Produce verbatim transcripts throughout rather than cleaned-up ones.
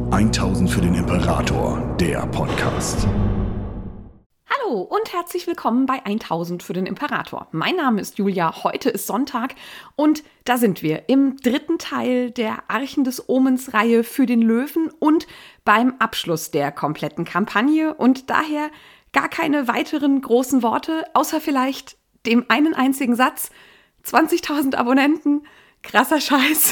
tausend für den Imperator, der Podcast. Hallo und herzlich willkommen bei tausend für den Imperator. Mein Name ist Julia, heute ist Sonntag und da sind wir im dritten Teil der Archen des Omens-Reihe für den Löwen und beim Abschluss der kompletten Kampagne und daher gar keine weiteren großen Worte, außer vielleicht dem einen einzigen Satz. zwanzigtausend Abonnenten, krasser Scheiß.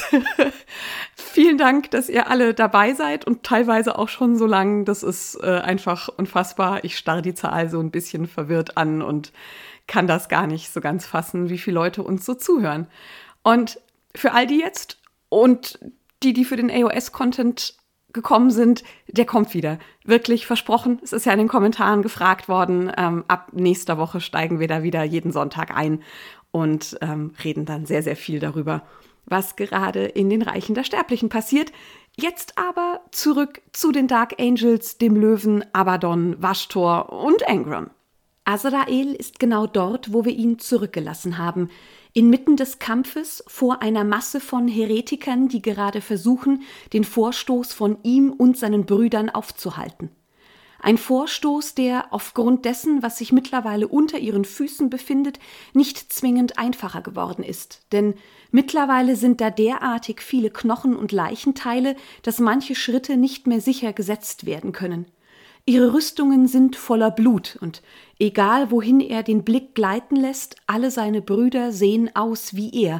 Vielen Dank, dass ihr alle dabei seid und teilweise auch schon so lang. Das ist äh, einfach unfassbar. Ich starre die Zahl so ein bisschen verwirrt an und kann das gar nicht so ganz fassen, wie viele Leute uns so zuhören. Und für all die jetzt und die, die für den A O S-Content gekommen sind, der kommt wieder. Wirklich versprochen. Es ist ja in den Kommentaren gefragt worden. Ähm, ab nächster Woche steigen wir da wieder jeden Sonntag ein und ähm, reden dann sehr, sehr viel darüber, was gerade in den Reichen der Sterblichen passiert. Jetzt aber zurück zu den Dark Angels, dem Löwen, Abaddon, Vashtor und Angron. Azrael ist genau dort, wo wir ihn zurückgelassen haben. Inmitten des Kampfes vor einer Masse von Heretikern, die gerade versuchen, den Vorstoß von ihm und seinen Brüdern aufzuhalten. Ein Vorstoß, der aufgrund dessen, was sich mittlerweile unter ihren Füßen befindet, nicht zwingend einfacher geworden ist. Denn mittlerweile sind da derartig viele Knochen und Leichenteile, dass manche Schritte nicht mehr sicher gesetzt werden können. Ihre Rüstungen sind voller Blut und egal wohin er den Blick gleiten lässt, alle seine Brüder sehen aus wie er,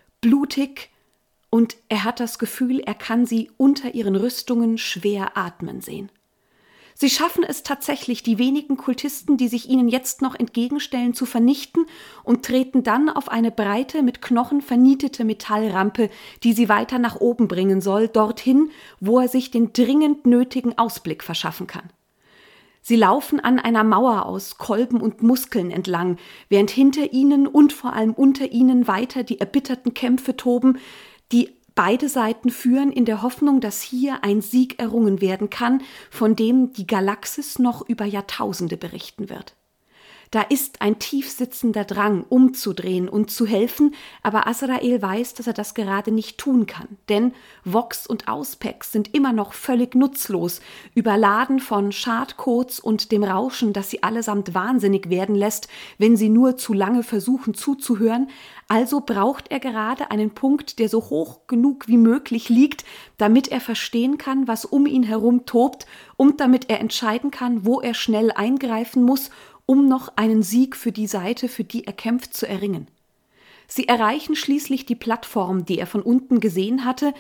blutig, und er hat das Gefühl, er kann sie unter ihren Rüstungen schwer atmen sehen. Sie schaffen es tatsächlich, die wenigen Kultisten, die sich ihnen jetzt noch entgegenstellen, zu vernichten und treten dann auf eine breite, mit Knochen vernietete Metallrampe, die sie weiter nach oben bringen soll, dorthin, wo er sich den dringend nötigen Ausblick verschaffen kann. Sie laufen an einer Mauer aus Kolben und Muskeln entlang, während hinter ihnen und vor allem unter ihnen weiter die erbitterten Kämpfe toben, die beide Seiten führen in der Hoffnung, dass hier ein Sieg errungen werden kann, von dem die Galaxis noch über Jahrtausende berichten wird. Da ist ein tiefsitzender Drang, umzudrehen und zu helfen, aber Azrael weiß, dass er das gerade nicht tun kann. Denn Vox und Auspex sind immer noch völlig nutzlos, überladen von Schadcodes und dem Rauschen, das sie allesamt wahnsinnig werden lässt, wenn sie nur zu lange versuchen zuzuhören. Also braucht er gerade einen Punkt, der so hoch genug wie möglich liegt, damit er verstehen kann, was um ihn herum tobt und damit er entscheiden kann, wo er schnell eingreifen muss, um noch einen Sieg für die Seite, für die er kämpft, zu erringen. Sie erreichen schließlich die Plattform, die er von unten gesehen hatte,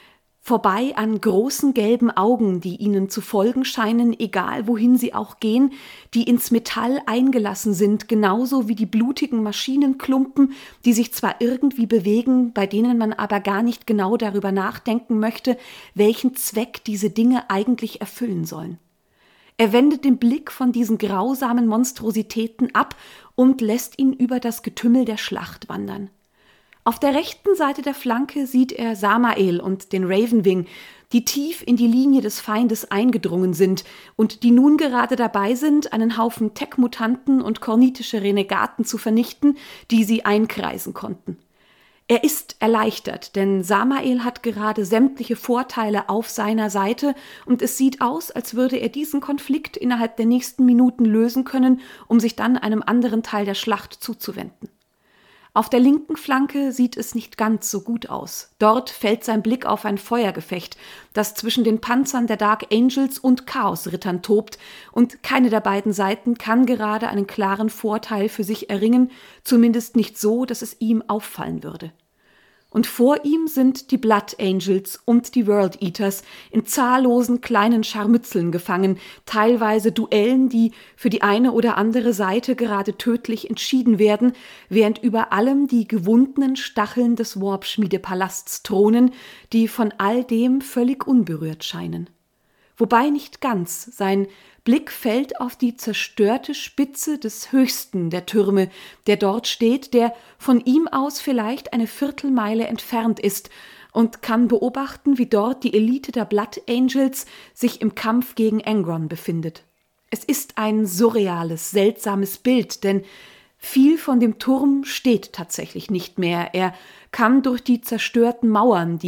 vorbei an großen gelben Augen, die ihnen zu folgen scheinen, egal wohin sie auch gehen, die ins Metall eingelassen sind, genauso wie die blutigen Maschinenklumpen, die sich zwar irgendwie bewegen, bei denen man aber gar nicht genau darüber nachdenken möchte, welchen Zweck diese Dinge eigentlich erfüllen sollen. Er wendet den Blick von diesen grausamen Monstrositäten ab und lässt ihn über das Getümmel der Schlacht wandern. Auf der rechten Seite der Flanke sieht er Samael und den Ravenwing, die tief in die Linie des Feindes eingedrungen sind und die nun gerade dabei sind, einen Haufen Tech-Mutanten und kornitische Renegaten zu vernichten, die sie einkreisen konnten. Er ist erleichtert, denn Samael hat gerade sämtliche Vorteile auf seiner Seite und es sieht aus, als würde er diesen Konflikt innerhalb der nächsten Minuten lösen können, um sich dann einem anderen Teil der Schlacht zuzuwenden. Auf der linken Flanke sieht es nicht ganz so gut aus. Dort fällt sein Blick auf ein Feuergefecht, das zwischen den Panzern der Dark Angels und Chaosrittern tobt, und keine der beiden Seiten kann gerade einen klaren Vorteil für sich erringen, zumindest nicht so, dass es ihm auffallen würde. Und vor ihm sind die Blood Angels und die World Eaters in zahllosen kleinen Scharmützeln gefangen, teilweise Duellen, die für die eine oder andere Seite gerade tödlich entschieden werden, während über allem die gewundenen Stacheln des Warp-Schmiedepalasts thronen, die von all dem völlig unberührt scheinen. Wobei nicht ganz, sein Blick fällt auf die zerstörte Spitze des höchsten der Türme, der dort steht, der von ihm aus vielleicht eine Viertelmeile entfernt ist, und kann beobachten, wie dort die Elite der Blood Angels sich im Kampf gegen Angron befindet. Es ist ein surreales, seltsames Bild, denn viel von dem Turm steht tatsächlich nicht mehr. Er kann durch die zerstörten Mauern, die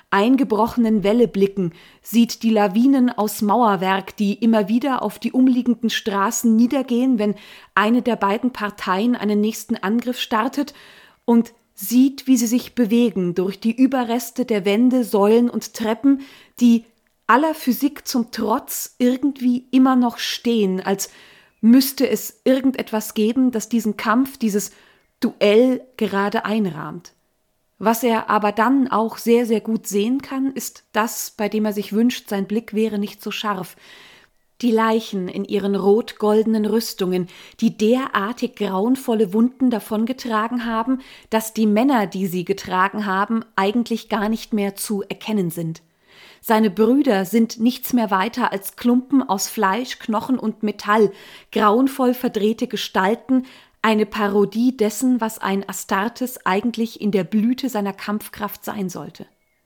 eingebrochenen Wälle blicken, sieht die Lawinen aus Mauerwerk, die immer wieder auf die umliegenden Straßen niedergehen, wenn eine der beiden Parteien einen nächsten Angriff startet, und sieht, wie sie sich bewegen durch die Überreste der Wände, Säulen und Treppen, die aller Physik zum Trotz irgendwie immer noch stehen, als müsste es irgendetwas geben, das diesen Kampf, dieses Duell gerade einrahmt. Was er aber dann auch sehr, sehr gut sehen kann, ist das, bei dem er sich wünscht, sein Blick wäre nicht so scharf. Die Leichen in ihren rot-goldenen Rüstungen, die derartig grauenvolle Wunden davongetragen haben, dass die Männer, die sie getragen haben, eigentlich gar nicht mehr zu erkennen sind. Seine Brüder sind nichts mehr weiter als Klumpen aus Fleisch, Knochen und Metall, grauenvoll verdrehte Gestalten, eine Parodie dessen, was ein Astartes eigentlich in der Blüte seiner Kampfkraft sein sollte.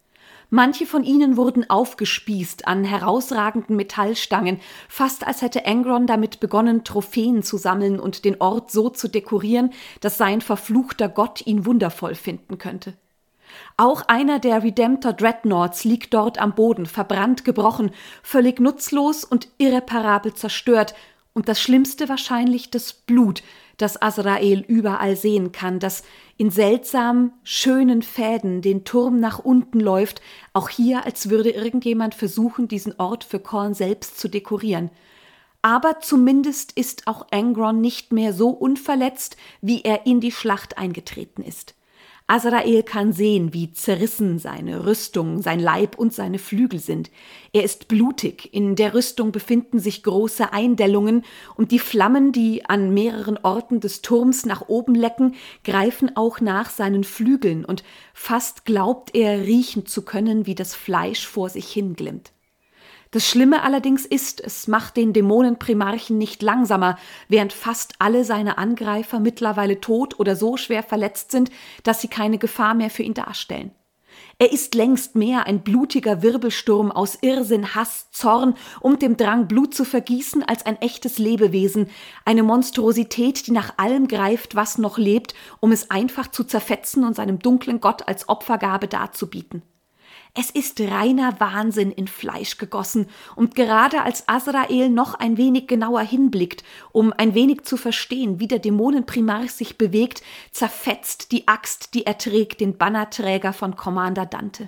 Manche von ihnen wurden aufgespießt an herausragenden Metallstangen, fast als hätte Angron damit begonnen, Trophäen zu sammeln und den Ort so zu dekorieren, dass sein verfluchter Gott ihn wundervoll finden könnte. Auch einer der Redemptor Dreadnoughts liegt dort am Boden, verbrannt, gebrochen, völlig nutzlos und irreparabel zerstört, und das Schlimmste wahrscheinlich das Blut, das Azrael überall sehen kann, das in seltsam schönen Fäden den Turm nach unten läuft, auch hier, als würde irgendjemand versuchen, diesen Ort für Khorne selbst zu dekorieren. Aber zumindest ist auch Angron nicht mehr so unverletzt, wie er in die Schlacht eingetreten ist. Azrael kann sehen, wie zerrissen seine Rüstung, sein Leib und seine Flügel sind. Er ist blutig, in der Rüstung befinden sich große Eindellungen, und die Flammen, die an mehreren Orten des Turms nach oben lecken, greifen auch nach seinen Flügeln, und fast glaubt er, riechen zu können, wie das Fleisch vor sich hinglimmt. Das Schlimme allerdings ist, es macht den Dämonenprimarchen nicht langsamer, während fast alle seine Angreifer mittlerweile tot oder so schwer verletzt sind, dass sie keine Gefahr mehr für ihn darstellen. Er ist längst mehr ein blutiger Wirbelsturm aus Irrsinn, Hass, Zorn und dem Drang, Blut zu vergießen, als ein echtes Lebewesen, eine Monstrosität, die nach allem greift, was noch lebt, um es einfach zu zerfetzen und seinem dunklen Gott als Opfergabe darzubieten. Es ist reiner Wahnsinn in Fleisch gegossen, und gerade als Azrael noch ein wenig genauer hinblickt, um ein wenig zu verstehen, wie der Dämonenprimarch sich bewegt, zerfetzt die Axt, die er trägt, den Bannerträger von Commander Dante.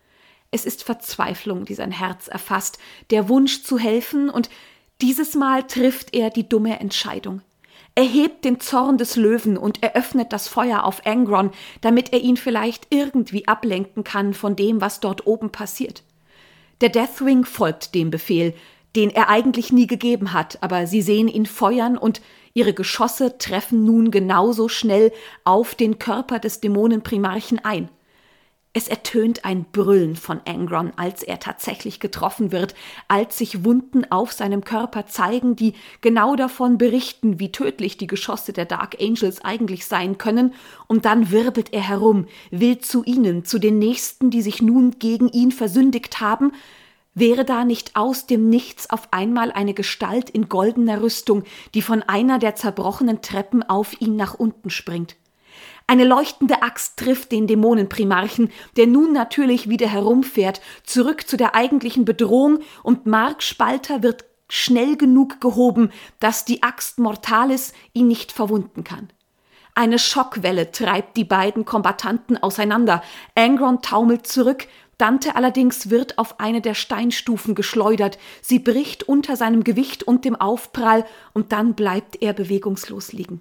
Es ist Verzweiflung, die sein Herz erfasst, der Wunsch zu helfen, und dieses Mal trifft er die dumme Entscheidung. Er hebt den Zorn des Löwen und eröffnet das Feuer auf Angron, damit er ihn vielleicht irgendwie ablenken kann von dem, was dort oben passiert. Der Deathwing folgt dem Befehl, den er eigentlich nie gegeben hat, aber sie sehen ihn feuern, und ihre Geschosse treffen nun genauso schnell auf den Körper des Dämonenprimarchen ein. Es ertönt ein Brüllen von Angron, als er tatsächlich getroffen wird, als sich Wunden auf seinem Körper zeigen, die genau davon berichten, wie tödlich die Geschosse der Dark Angels eigentlich sein können, und dann wirbelt er herum, will zu ihnen, zu den Nächsten, die sich nun gegen ihn versündigt haben. Wäre da nicht aus dem Nichts auf einmal eine Gestalt in goldener Rüstung, die von einer der zerbrochenen Treppen auf ihn nach unten springt? Eine leuchtende Axt trifft den Dämonenprimarchen, der nun natürlich wieder herumfährt, zurück zu der eigentlichen Bedrohung, und Mark Spalter wird schnell genug gehoben, dass die Axt Mortalis ihn nicht verwunden kann. Eine Schockwelle treibt die beiden Kombattanten auseinander. Angron taumelt zurück, Dante allerdings wird auf eine der Steinstufen geschleudert. Sie bricht unter seinem Gewicht und dem Aufprall, und dann bleibt er bewegungslos liegen.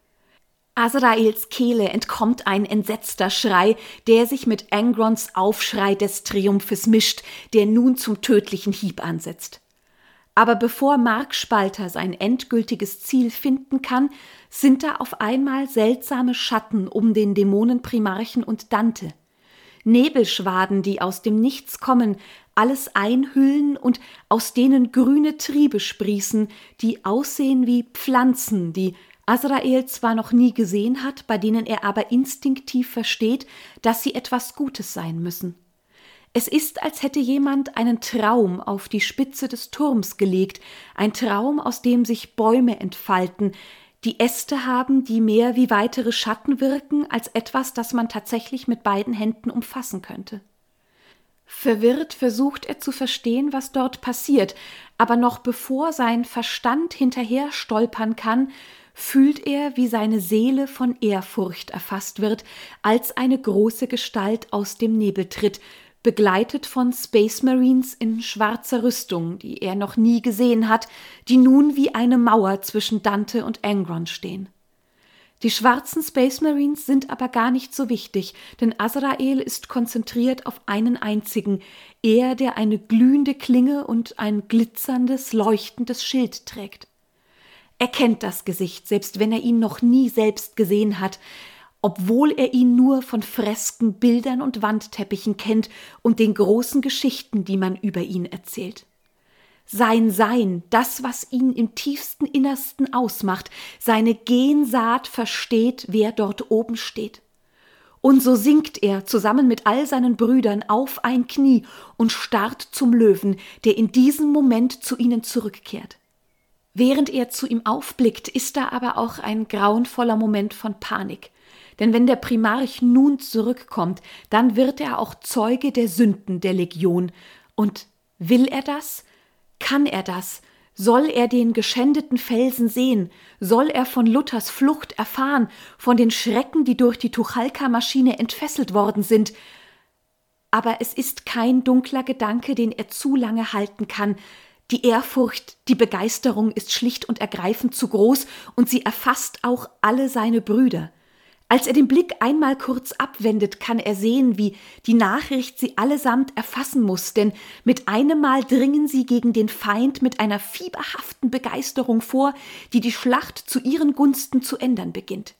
Azraels Kehle entkommt ein entsetzter Schrei, der sich mit Angrons Aufschrei des Triumphes mischt, der nun zum tödlichen Hieb ansetzt. Aber bevor Mark Spalter sein endgültiges Ziel finden kann, sind da auf einmal seltsame Schatten um den Dämonenprimarchen und Dante. Nebelschwaden, die aus dem Nichts kommen, alles einhüllen und aus denen grüne Triebe sprießen, die aussehen wie Pflanzen, die Azrael zwar noch nie gesehen hat, bei denen er aber instinktiv versteht, dass sie etwas Gutes sein müssen. Es ist, als hätte jemand einen Traum auf die Spitze des Turms gelegt, ein Traum, aus dem sich Bäume entfalten, die Äste haben, die mehr wie weitere Schatten wirken, als etwas, das man tatsächlich mit beiden Händen umfassen könnte. Verwirrt versucht er zu verstehen, was dort passiert, aber noch bevor sein Verstand hinterher stolpern kann, fühlt er, wie seine Seele von Ehrfurcht erfasst wird, als eine große Gestalt aus dem Nebel tritt, begleitet von Space Marines in schwarzer Rüstung, die er noch nie gesehen hat, die nun wie eine Mauer zwischen Dante und Angron stehen. Die schwarzen Space Marines sind aber gar nicht so wichtig, denn Azrael ist konzentriert auf einen einzigen, er, der eine glühende Klinge und ein glitzerndes, leuchtendes Schild trägt. Er kennt das Gesicht, selbst wenn er ihn noch nie selbst gesehen hat, obwohl er ihn nur von Fresken, Bildern und Wandteppichen kennt und den großen Geschichten, die man über ihn erzählt. Sein Sein, das, was ihn im tiefsten Innersten ausmacht, seine Gensaat versteht, wer dort oben steht. Und so sinkt er zusammen mit all seinen Brüdern auf ein Knie und starrt zum Löwen, der in diesem Moment zu ihnen zurückkehrt. Während er zu ihm aufblickt, ist da aber auch ein grauenvoller Moment von Panik. Denn wenn der Primarch nun zurückkommt, dann wird er auch Zeuge der Sünden der Legion. Und will er das? Kann er das? Soll er den geschändeten Felsen sehen? Soll er von Luthers Flucht erfahren, von den Schrecken, die durch die Tuchalka-Maschine entfesselt worden sind? Aber es ist kein dunkler Gedanke, den er zu lange halten kann. Die Ehrfurcht, die Begeisterung ist schlicht und ergreifend zu groß und sie erfasst auch alle seine Brüder. Als er den Blick einmal kurz abwendet, kann er sehen, wie die Nachricht sie allesamt erfassen muss, denn mit einem Mal dringen sie gegen den Feind mit einer fieberhaften Begeisterung vor, die die Schlacht zu ihren Gunsten zu ändern beginnt.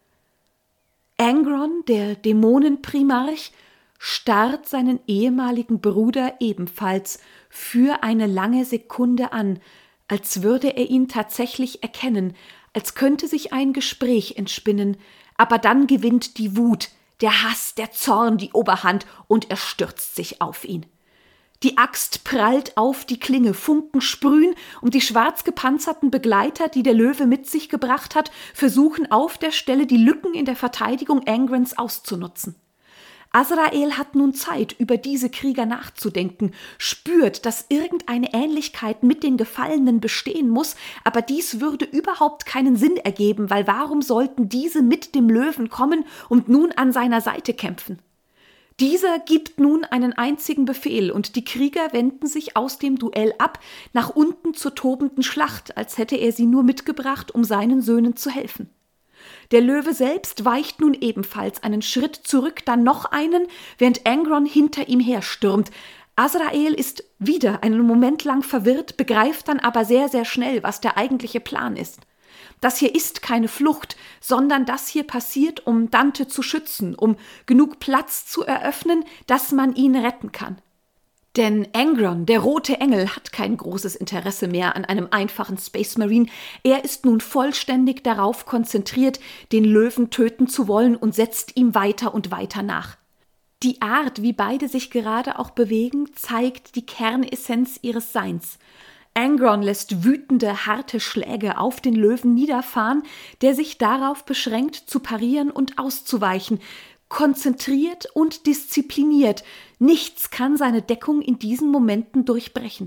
Angron, der Dämonenprimarch, starrt seinen ehemaligen Bruder ebenfalls für eine lange Sekunde an, als würde er ihn tatsächlich erkennen, als könnte sich ein Gespräch entspinnen, aber dann gewinnt die Wut, der Hass, der Zorn die Oberhand und er stürzt sich auf ihn. Die Axt prallt auf die Klinge, Funken sprühen und die schwarz gepanzerten Begleiter, die der Löwe mit sich gebracht hat, versuchen auf der Stelle die Lücken in der Verteidigung Angrons auszunutzen. Azrael hat nun Zeit, über diese Krieger nachzudenken, spürt, dass irgendeine Ähnlichkeit mit den Gefallenen bestehen muss, aber dies würde überhaupt keinen Sinn ergeben, weil warum sollten diese mit dem Löwen kommen und nun an seiner Seite kämpfen? Dieser gibt nun einen einzigen Befehl und die Krieger wenden sich aus dem Duell ab, nach unten zur tobenden Schlacht, als hätte er sie nur mitgebracht, um seinen Söhnen zu helfen. Der Löwe selbst weicht nun ebenfalls einen Schritt zurück, dann noch einen, während Angron hinter ihm herstürmt. Azrael ist wieder einen Moment lang verwirrt, begreift dann aber sehr, sehr schnell, was der eigentliche Plan ist. Das hier ist keine Flucht, sondern das hier passiert, um Dante zu schützen, um genug Platz zu eröffnen, dass man ihn retten kann. Denn Angron, der rote Engel, hat kein großes Interesse mehr an einem einfachen Space Marine. Er ist nun vollständig darauf konzentriert, den Löwen töten zu wollen und setzt ihm weiter und weiter nach. Die Art, wie beide sich gerade auch bewegen, zeigt die Kernessenz ihres Seins. Angron lässt wütende, harte Schläge auf den Löwen niederfahren, der sich darauf beschränkt, zu parieren und auszuweichen, konzentriert und diszipliniert. Nichts kann seine Deckung in diesen Momenten durchbrechen.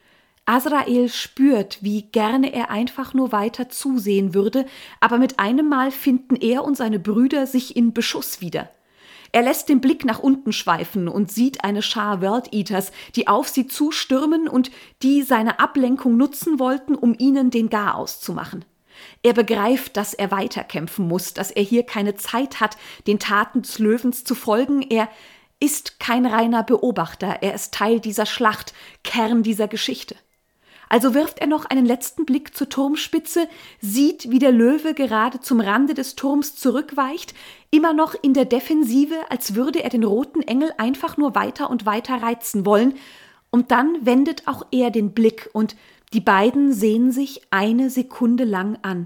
Azrael spürt, wie gerne er einfach nur weiter zusehen würde, aber mit einem Mal finden er und seine Brüder sich in Beschuss wieder. Er lässt den Blick nach unten schweifen und sieht eine Schar World Eaters, die auf sie zustürmen und die seine Ablenkung nutzen wollten, um ihnen den Garaus zu machen. Er begreift, dass er weiterkämpfen muss, dass er hier keine Zeit hat, den Taten des Löwens zu folgen. Er ist kein reiner Beobachter, er ist Teil dieser Schlacht, Kern dieser Geschichte. Also wirft er noch einen letzten Blick zur Turmspitze, sieht, wie der Löwe gerade zum Rande des Turms zurückweicht, immer noch in der Defensive, als würde er den roten Engel einfach nur weiter und weiter reizen wollen. Und dann wendet auch er den Blick und die beiden sehen sich eine Sekunde lang an.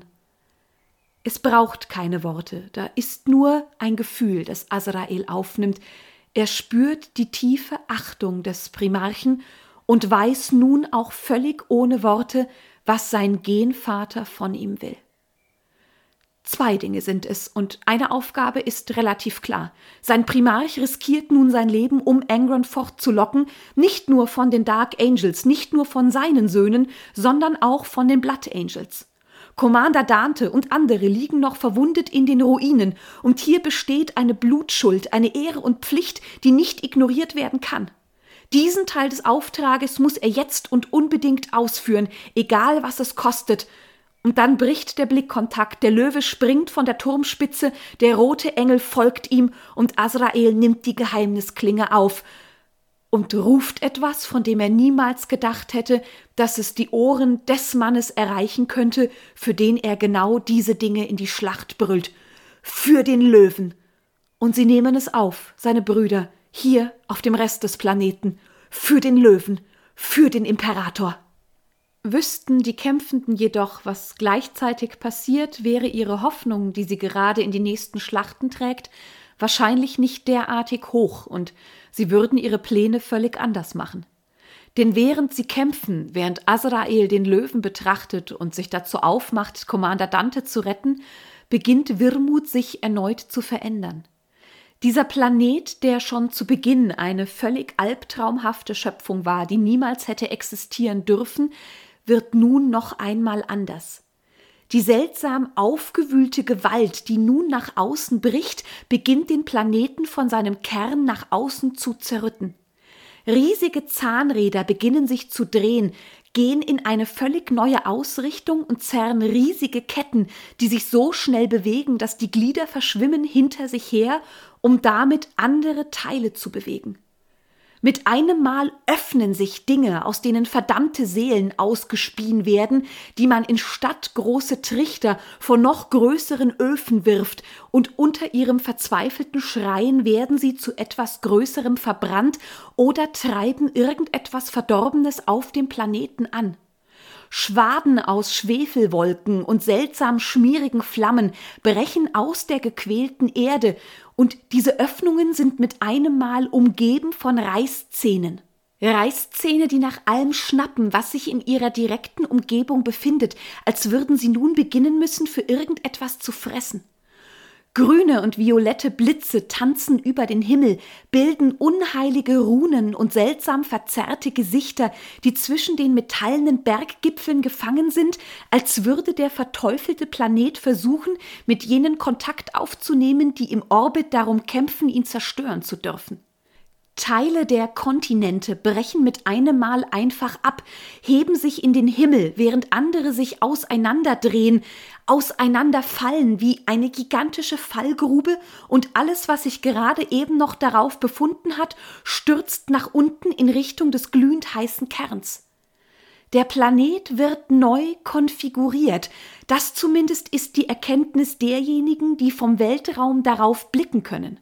Es braucht keine Worte, da ist nur ein Gefühl, das Azrael aufnimmt. Er spürt die tiefe Achtung des Primarchen und weiß nun auch völlig ohne Worte, was sein Genvater von ihm will. Zwei Dinge sind es und eine Aufgabe ist relativ klar. Sein Primarch riskiert nun sein Leben, um Angron fortzulocken, nicht nur von den Dark Angels, nicht nur von seinen Söhnen, sondern auch von den Blood Angels. Commander Dante und andere liegen noch verwundet in den Ruinen und hier besteht eine Blutschuld, eine Ehre und Pflicht, die nicht ignoriert werden kann. Diesen Teil des Auftrages muss er jetzt und unbedingt ausführen, egal was es kostet. Und dann bricht der Blickkontakt, der Löwe springt von der Turmspitze, der rote Engel folgt ihm und Azrael nimmt die Geheimnisklinge auf und ruft etwas, von dem er niemals gedacht hätte, dass es die Ohren des Mannes erreichen könnte, für den er genau diese Dinge in die Schlacht brüllt. Für den Löwen. Und sie nehmen es auf, seine Brüder, hier auf dem Rest des Planeten. Für den Löwen, für den Imperator. Wüssten die Kämpfenden jedoch, was gleichzeitig passiert, wäre ihre Hoffnung, die sie gerade in die nächsten Schlachten trägt, wahrscheinlich nicht derartig hoch und sie würden ihre Pläne völlig anders machen. Denn während sie kämpfen, während Azrael den Löwen betrachtet und sich dazu aufmacht, Commander Dante zu retten, beginnt Wirmut sich erneut zu verändern. Dieser Planet, der schon zu Beginn eine völlig albtraumhafte Schöpfung war, die niemals hätte existieren dürfen, wird nun noch einmal anders. Die seltsam aufgewühlte Gewalt, die nun nach außen bricht, beginnt den Planeten von seinem Kern nach außen zu zerrütten. Riesige Zahnräder beginnen sich zu drehen, gehen in eine völlig neue Ausrichtung und zerren riesige Ketten, die sich so schnell bewegen, dass die Glieder verschwimmen hinter sich her, um damit andere Teile zu bewegen. Mit einem Mal öffnen sich Dinge, aus denen verdammte Seelen ausgespien werden, die man in stadtgroße Trichter vor noch größeren Öfen wirft, und unter ihrem verzweifelten Schreien werden sie zu etwas Größerem verbrannt oder treiben irgendetwas Verdorbenes auf dem Planeten an. Schwaden aus Schwefelwolken und seltsam schmierigen Flammen brechen aus der gequälten Erde, und diese Öffnungen sind mit einem Mal umgeben von Reißzähnen. Reißzähne, die nach allem schnappen, was sich in ihrer direkten Umgebung befindet, als würden sie nun beginnen müssen, für irgendetwas zu fressen. Grüne und violette Blitze tanzen über den Himmel, bilden unheilige Runen und seltsam verzerrte Gesichter, die zwischen den metallenen Berggipfeln gefangen sind, als würde der verteufelte Planet versuchen, mit jenen Kontakt aufzunehmen, die im Orbit darum kämpfen, ihn zerstören zu dürfen. Teile der Kontinente brechen mit einem Mal einfach ab, heben sich in den Himmel, während andere sich auseinanderdrehen, auseinanderfallen wie eine gigantische Fallgrube, und alles, was sich gerade eben noch darauf befunden hat, stürzt nach unten in Richtung des glühend heißen Kerns. Der Planet wird neu konfiguriert. Das zumindest ist die Erkenntnis derjenigen, die vom Weltraum darauf blicken können.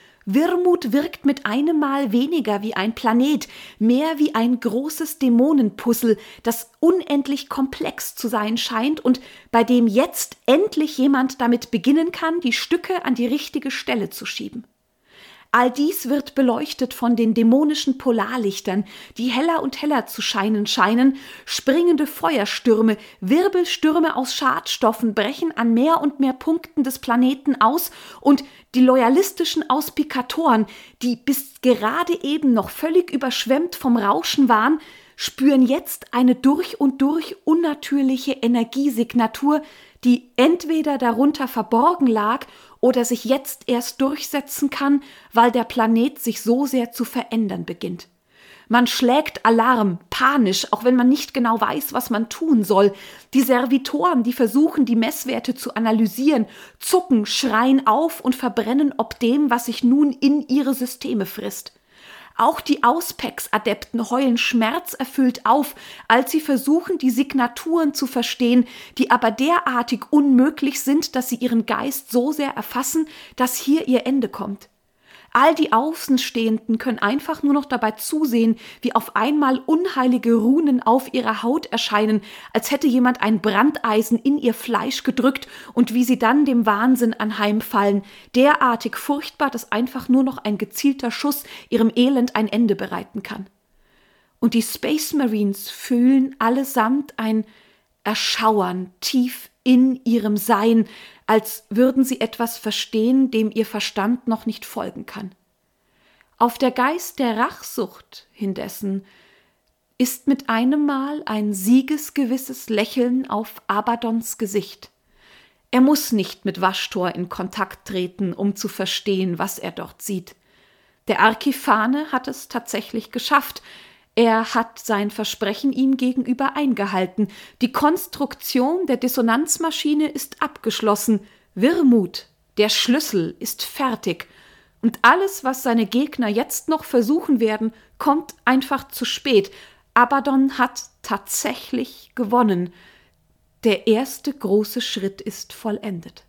Wirmut wirkt mit einem Mal weniger wie ein Planet, mehr wie ein großes Dämonenpuzzle, das unendlich komplex zu sein scheint und bei dem jetzt endlich jemand damit beginnen kann, die Stücke an die richtige Stelle zu schieben. All dies wird beleuchtet von den dämonischen Polarlichtern, die heller und heller zu scheinen scheinen. Springende Feuerstürme, Wirbelstürme aus Schadstoffen brechen an mehr und mehr Punkten des Planeten aus, und die loyalistischen Auspikatoren, die bis gerade eben noch völlig überschwemmt vom Rauschen waren, spüren jetzt eine durch und durch unnatürliche Energiesignatur, die entweder darunter verborgen lag oder sich jetzt erst durchsetzen kann, weil der Planet sich so sehr zu verändern beginnt. Man schlägt Alarm, panisch, auch wenn man nicht genau weiß, was man tun soll. Die Servitoren, die versuchen, die Messwerte zu analysieren, zucken, schreien auf und verbrennen ob dem, was sich nun in ihre Systeme frisst. Auch die Auspex-Adepten heulen schmerzerfüllt auf, als sie versuchen, die Signaturen zu verstehen, die aber derartig unmöglich sind, dass sie ihren Geist so sehr erfassen, dass hier ihr Ende kommt. All die Außenstehenden können einfach nur noch dabei zusehen, wie auf einmal unheilige Runen auf ihrer Haut erscheinen, als hätte jemand ein Brandeisen in ihr Fleisch gedrückt, und wie sie dann dem Wahnsinn anheimfallen, derartig furchtbar, dass einfach nur noch ein gezielter Schuss ihrem Elend ein Ende bereiten kann. Und die Space Marines fühlen allesamt ein Erschauern tief in ihrem Sein, als würden sie etwas verstehen, dem ihr Verstand noch nicht folgen kann. Auf der Geist der Rachsucht indessen ist mit einem Mal ein siegesgewisses Lächeln auf Abaddons Gesicht. Er muss nicht mit Vashtor in Kontakt treten, um zu verstehen, was er dort sieht. Der Archiphane hat es tatsächlich geschafft. Er hat sein Versprechen ihm gegenüber eingehalten. Die Konstruktion der Dissonanzmaschine ist abgeschlossen. Wirmut, der Schlüssel, ist fertig. Und alles, was seine Gegner jetzt noch versuchen werden, kommt einfach zu spät. Abaddon hat tatsächlich gewonnen. Der erste große Schritt ist vollendet.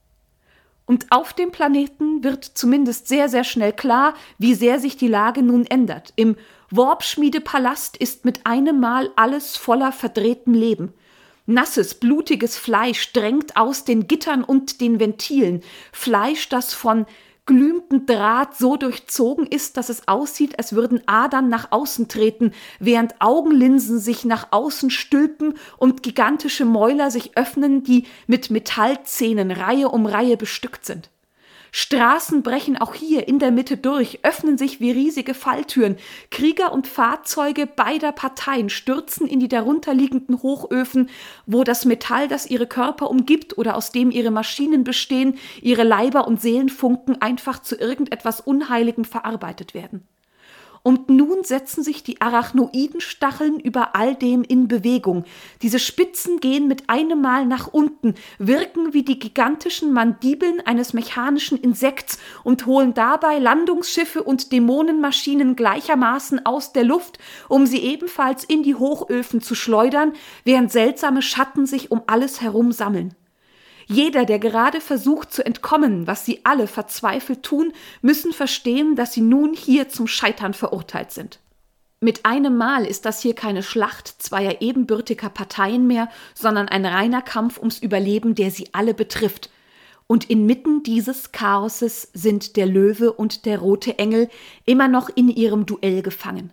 Und auf dem Planeten wird zumindest sehr, sehr schnell klar, wie sehr sich die Lage nun ändert. Im Warp-Schmiedepalast ist mit einem Mal alles voller verdrehtem Leben. Nasses, blutiges Fleisch drängt aus den Gittern und den Ventilen. Fleisch, das von glühendem Draht so durchzogen ist, dass es aussieht, als würden Adern nach außen treten, während Augenlinsen sich nach außen stülpen und gigantische Mäuler sich öffnen, die mit Metallzähnen Reihe um Reihe bestückt sind. Straßen brechen auch hier in der Mitte durch, öffnen sich wie riesige Falltüren. Krieger und Fahrzeuge beider Parteien stürzen in die darunterliegenden Hochöfen, wo das Metall, das ihre Körper umgibt oder aus dem ihre Maschinen bestehen, ihre Leiber und Seelenfunken einfach zu irgendetwas Unheiligem verarbeitet werden. Und nun setzen sich die Arachnoidenstacheln über all dem in Bewegung. Diese Spitzen gehen mit einem Mal nach unten, wirken wie die gigantischen Mandibeln eines mechanischen Insekts und holen dabei Landungsschiffe und Dämonenmaschinen gleichermaßen aus der Luft, um sie ebenfalls in die Hochöfen zu schleudern, während seltsame Schatten sich um alles herum sammeln. Jeder, der gerade versucht zu entkommen, was sie alle verzweifelt tun, müssen verstehen, dass sie nun hier zum Scheitern verurteilt sind. Mit einem Mal ist das hier keine Schlacht zweier ebenbürtiger Parteien mehr, sondern ein reiner Kampf ums Überleben, der sie alle betrifft. Und inmitten dieses Chaoses sind der Löwe und der rote Engel immer noch in ihrem Duell gefangen.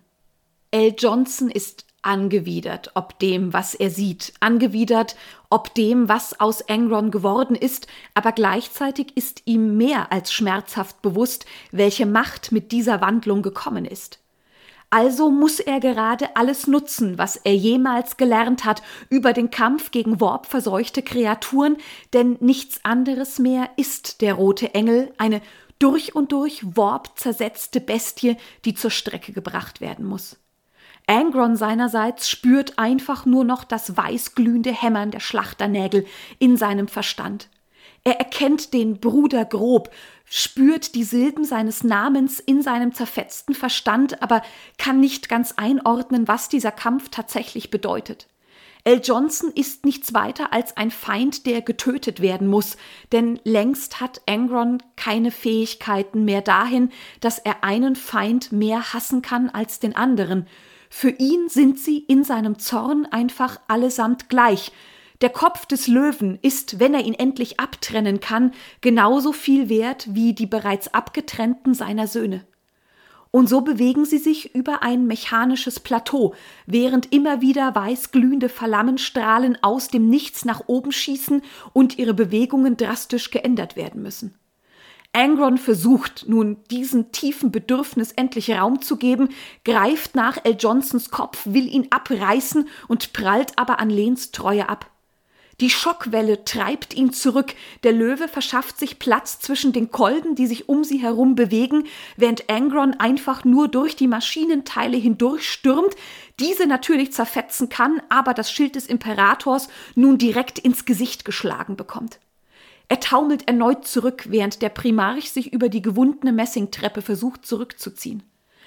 L. Johnson ist angewidert ob dem, was er sieht, angewidert ob dem, was aus Angron geworden ist, aber gleichzeitig ist ihm mehr als schmerzhaft bewusst, welche Macht mit dieser Wandlung gekommen ist. Also muss er gerade alles nutzen, was er jemals gelernt hat über den Kampf gegen Warp-verseuchte Kreaturen, denn nichts anderes mehr ist der rote Engel, eine durch und durch Warp-zersetzte Bestie, die zur Strecke gebracht werden muss. Angron seinerseits spürt einfach nur noch das weißglühende Hämmern der Schlachternägel in seinem Verstand. Er erkennt den Bruder grob, spürt die Silben seines Namens in seinem zerfetzten Verstand, aber kann nicht ganz einordnen, was dieser Kampf tatsächlich bedeutet. L. Johnson ist nichts weiter als ein Feind, der getötet werden muss, denn längst hat Angron keine Fähigkeiten mehr dahin, dass er einen Feind mehr hassen kann als den anderen. Für ihn sind sie in seinem Zorn einfach allesamt gleich. Der Kopf des Löwen ist, wenn er ihn endlich abtrennen kann, genauso viel wert wie die bereits abgetrennten seiner Söhne. Und so bewegen sie sich über ein mechanisches Plateau, während immer wieder weißglühende Flammenstrahlen aus dem Nichts nach oben schießen und ihre Bewegungen drastisch geändert werden müssen. Angron versucht nun, diesem tiefen Bedürfnis endlich Raum zu geben, greift nach L. Johnsons Kopf, will ihn abreißen und prallt aber an Lens Treue ab. Die Schockwelle treibt ihn zurück, der Löwe verschafft sich Platz zwischen den Kolben, die sich um sie herum bewegen, während Angron einfach nur durch die Maschinenteile hindurchstürmt, diese natürlich zerfetzen kann, aber das Schild des Imperators nun direkt ins Gesicht geschlagen bekommt. Er taumelt erneut zurück, während der Primarch sich über die gewundene Messingtreppe versucht zurückzuziehen.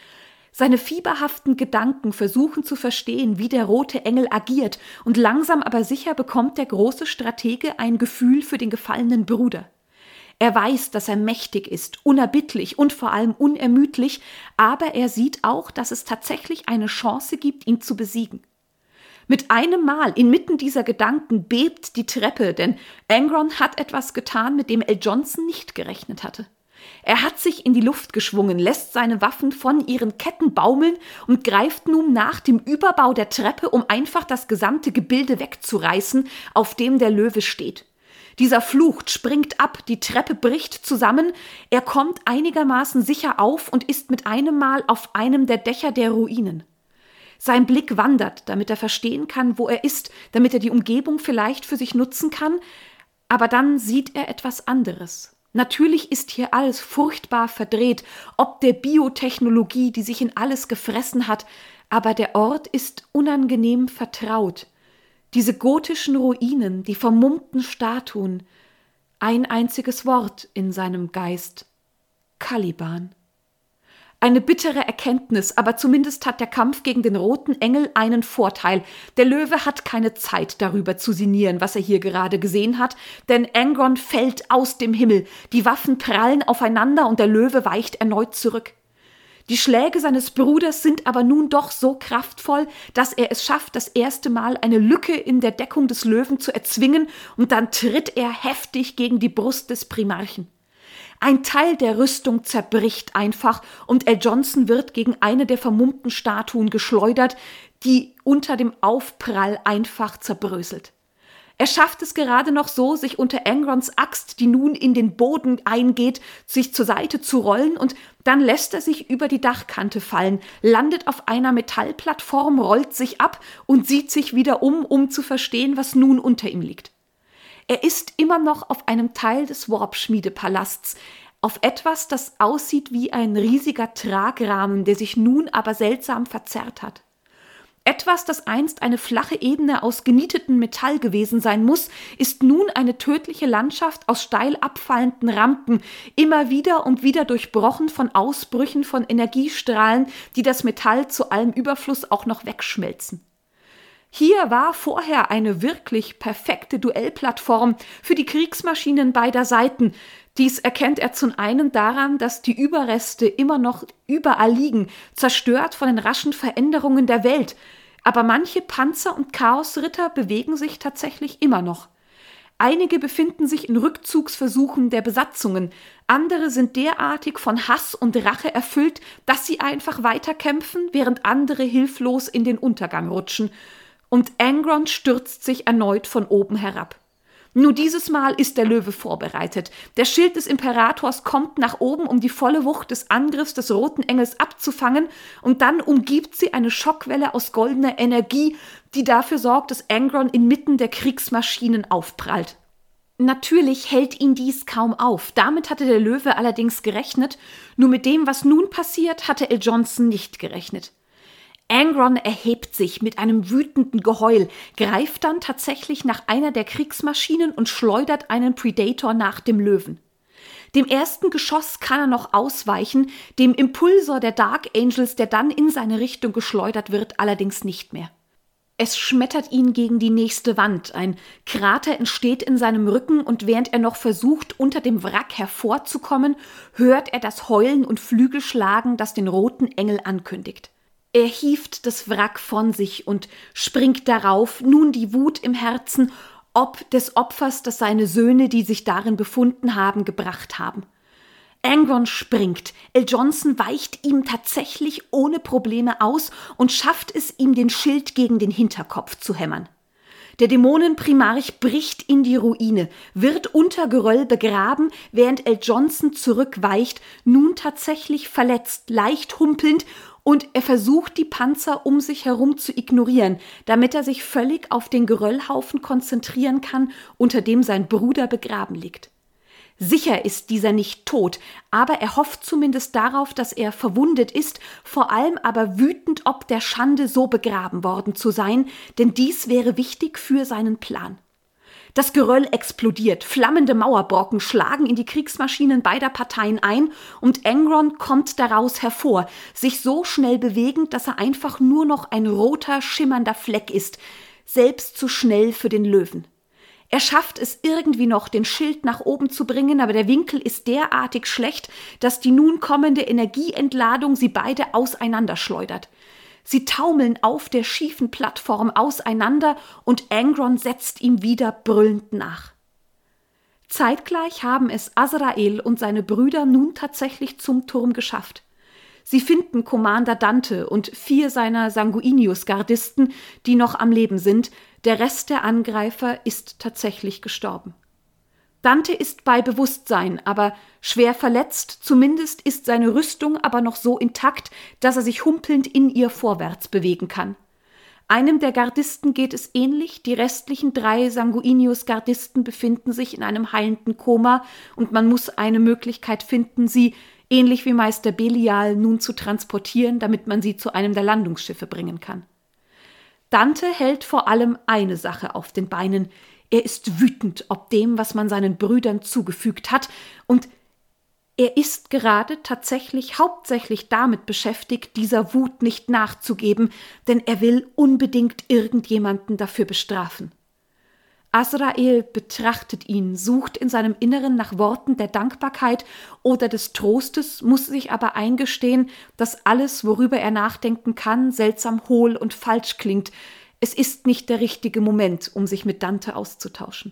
Seine fieberhaften Gedanken versuchen zu verstehen, wie der rote Engel agiert, und langsam aber sicher bekommt der große Stratege ein Gefühl für den gefallenen Bruder. Er weiß, dass er mächtig ist, unerbittlich und vor allem unermüdlich, aber er sieht auch, dass es tatsächlich eine Chance gibt, ihn zu besiegen. Mit einem Mal inmitten dieser Gedanken bebt die Treppe, denn Angron hat etwas getan, mit dem L. Johnson nicht gerechnet hatte. Er hat sich in die Luft geschwungen, lässt seine Waffen von ihren Ketten baumeln und greift nun nach dem Überbau der Treppe, um einfach das gesamte Gebilde wegzureißen, auf dem der Löwe steht. Dieser flucht, springt ab, die Treppe bricht zusammen, er kommt einigermaßen sicher auf und ist mit einem Mal auf einem der Dächer der Ruinen. Sein Blick wandert, damit er verstehen kann, wo er ist, damit er die Umgebung vielleicht für sich nutzen kann, aber dann sieht er etwas anderes. Natürlich ist hier alles furchtbar verdreht, ob der Biotechnologie, die sich in alles gefressen hat, aber der Ort ist unangenehm vertraut. Diese gotischen Ruinen, die vermummten Statuen, ein einziges Wort in seinem Geist: Caliban. Eine bittere Erkenntnis, aber zumindest hat der Kampf gegen den roten Engel einen Vorteil. Der Löwe hat keine Zeit, darüber zu sinnieren, was er hier gerade gesehen hat, denn Angron fällt aus dem Himmel, die Waffen prallen aufeinander und der Löwe weicht erneut zurück. Die Schläge seines Bruders sind aber nun doch so kraftvoll, dass er es schafft, das erste Mal eine Lücke in der Deckung des Löwen zu erzwingen, und dann tritt er heftig gegen die Brust des Primarchen. Ein Teil der Rüstung zerbricht einfach und L. Johnson wird gegen eine der vermummten Statuen geschleudert, die unter dem Aufprall einfach zerbröselt. Er schafft es gerade noch so, sich unter Angrons Axt, die nun in den Boden eingeht, sich zur Seite zu rollen, und dann lässt er sich über die Dachkante fallen, landet auf einer Metallplattform, rollt sich ab und sieht sich wieder um, um zu verstehen, was nun unter ihm liegt. Er ist immer noch auf einem Teil des Warp-Schmiedepalasts, auf etwas, das aussieht wie ein riesiger Tragrahmen, der sich nun aber seltsam verzerrt hat. Etwas, das einst eine flache Ebene aus genietetem Metall gewesen sein muss, ist nun eine tödliche Landschaft aus steil abfallenden Rampen, immer wieder und wieder durchbrochen von Ausbrüchen von Energiestrahlen, die das Metall zu allem Überfluss auch noch wegschmelzen. Hier war vorher eine wirklich perfekte Duellplattform für die Kriegsmaschinen beider Seiten. Dies erkennt er zum einen daran, dass die Überreste immer noch überall liegen, zerstört von den raschen Veränderungen der Welt. Aber manche Panzer und Chaosritter bewegen sich tatsächlich immer noch. Einige befinden sich in Rückzugsversuchen der Besatzungen, andere sind derartig von Hass und Rache erfüllt, dass sie einfach weiterkämpfen, während andere hilflos in den Untergang rutschen. Und Angron stürzt sich erneut von oben herab. Nur dieses Mal ist der Löwe vorbereitet. Der Schild des Imperators kommt nach oben, um die volle Wucht des Angriffs des Roten Engels abzufangen, und dann umgibt sie eine Schockwelle aus goldener Energie, die dafür sorgt, dass Angron inmitten der Kriegsmaschinen aufprallt. Natürlich hält ihn dies kaum auf. Damit hatte der Löwe allerdings gerechnet, nur mit dem, was nun passiert, hatte L. Johnson nicht gerechnet. Angron erhebt sich mit einem wütenden Geheul, greift dann tatsächlich nach einer der Kriegsmaschinen und schleudert einen Predator nach dem Löwen. Dem ersten Geschoss kann er noch ausweichen, dem Impulsor der Dark Angels, der dann in seine Richtung geschleudert wird, allerdings nicht mehr. Es schmettert ihn gegen die nächste Wand, ein Krater entsteht in seinem Rücken, und während er noch versucht, unter dem Wrack hervorzukommen, hört er das Heulen und Flügelschlagen, das den Roten Engel ankündigt. Er hieft das Wrack von sich und springt darauf, nun die Wut im Herzen, ob des Opfers, das seine Söhne, die sich darin befunden haben, gebracht haben. Angron springt, L. Johnson weicht ihm tatsächlich ohne Probleme aus und schafft es, ihm den Schild gegen den Hinterkopf zu hämmern. Der Dämonenprimarch bricht in die Ruine, wird unter Geröll begraben, während L. Johnson zurückweicht, nun tatsächlich verletzt, leicht humpelnd, und er versucht, die Panzer um sich herum zu ignorieren, damit er sich völlig auf den Geröllhaufen konzentrieren kann, unter dem sein Bruder begraben liegt. Sicher ist dieser nicht tot, aber er hofft zumindest darauf, dass er verwundet ist, vor allem aber wütend ob der Schande, so begraben worden zu sein, denn dies wäre wichtig für seinen Plan. Das Geröll explodiert, flammende Mauerbrocken schlagen in die Kriegsmaschinen beider Parteien ein und Angron kommt daraus hervor, sich so schnell bewegend, dass er einfach nur noch ein roter, schimmernder Fleck ist, selbst zu schnell für den Löwen. Er schafft es irgendwie noch, den Schild nach oben zu bringen, aber der Winkel ist derartig schlecht, dass die nun kommende Energieentladung sie beide auseinanderschleudert. Sie taumeln auf der schiefen Plattform auseinander und Angron setzt ihm wieder brüllend nach. Zeitgleich haben es Azrael und seine Brüder nun tatsächlich zum Turm geschafft. Sie finden Commander Dante und vier seiner Sanguinius-Gardisten, die noch am Leben sind. Der Rest der Angreifer ist tatsächlich gestorben. Dante ist bei Bewusstsein, aber schwer verletzt, zumindest ist seine Rüstung aber noch so intakt, dass er sich humpelnd in ihr vorwärts bewegen kann. Einem der Gardisten geht es ähnlich, die restlichen drei Sanguinius-Gardisten befinden sich in einem heilenden Koma und man muss eine Möglichkeit finden, sie, ähnlich wie Meister Belial, nun zu transportieren, damit man sie zu einem der Landungsschiffe bringen kann. Dante hält vor allem eine Sache auf den Beinen. Er ist wütend ob dem, was man seinen Brüdern zugefügt hat, und er ist gerade tatsächlich hauptsächlich damit beschäftigt, dieser Wut nicht nachzugeben, denn er will unbedingt irgendjemanden dafür bestrafen. Azrael betrachtet ihn, sucht in seinem Inneren nach Worten der Dankbarkeit oder des Trostes, muss sich aber eingestehen, dass alles, worüber er nachdenken kann, seltsam hohl und falsch klingt. Es ist nicht der richtige Moment, um sich mit Dante auszutauschen.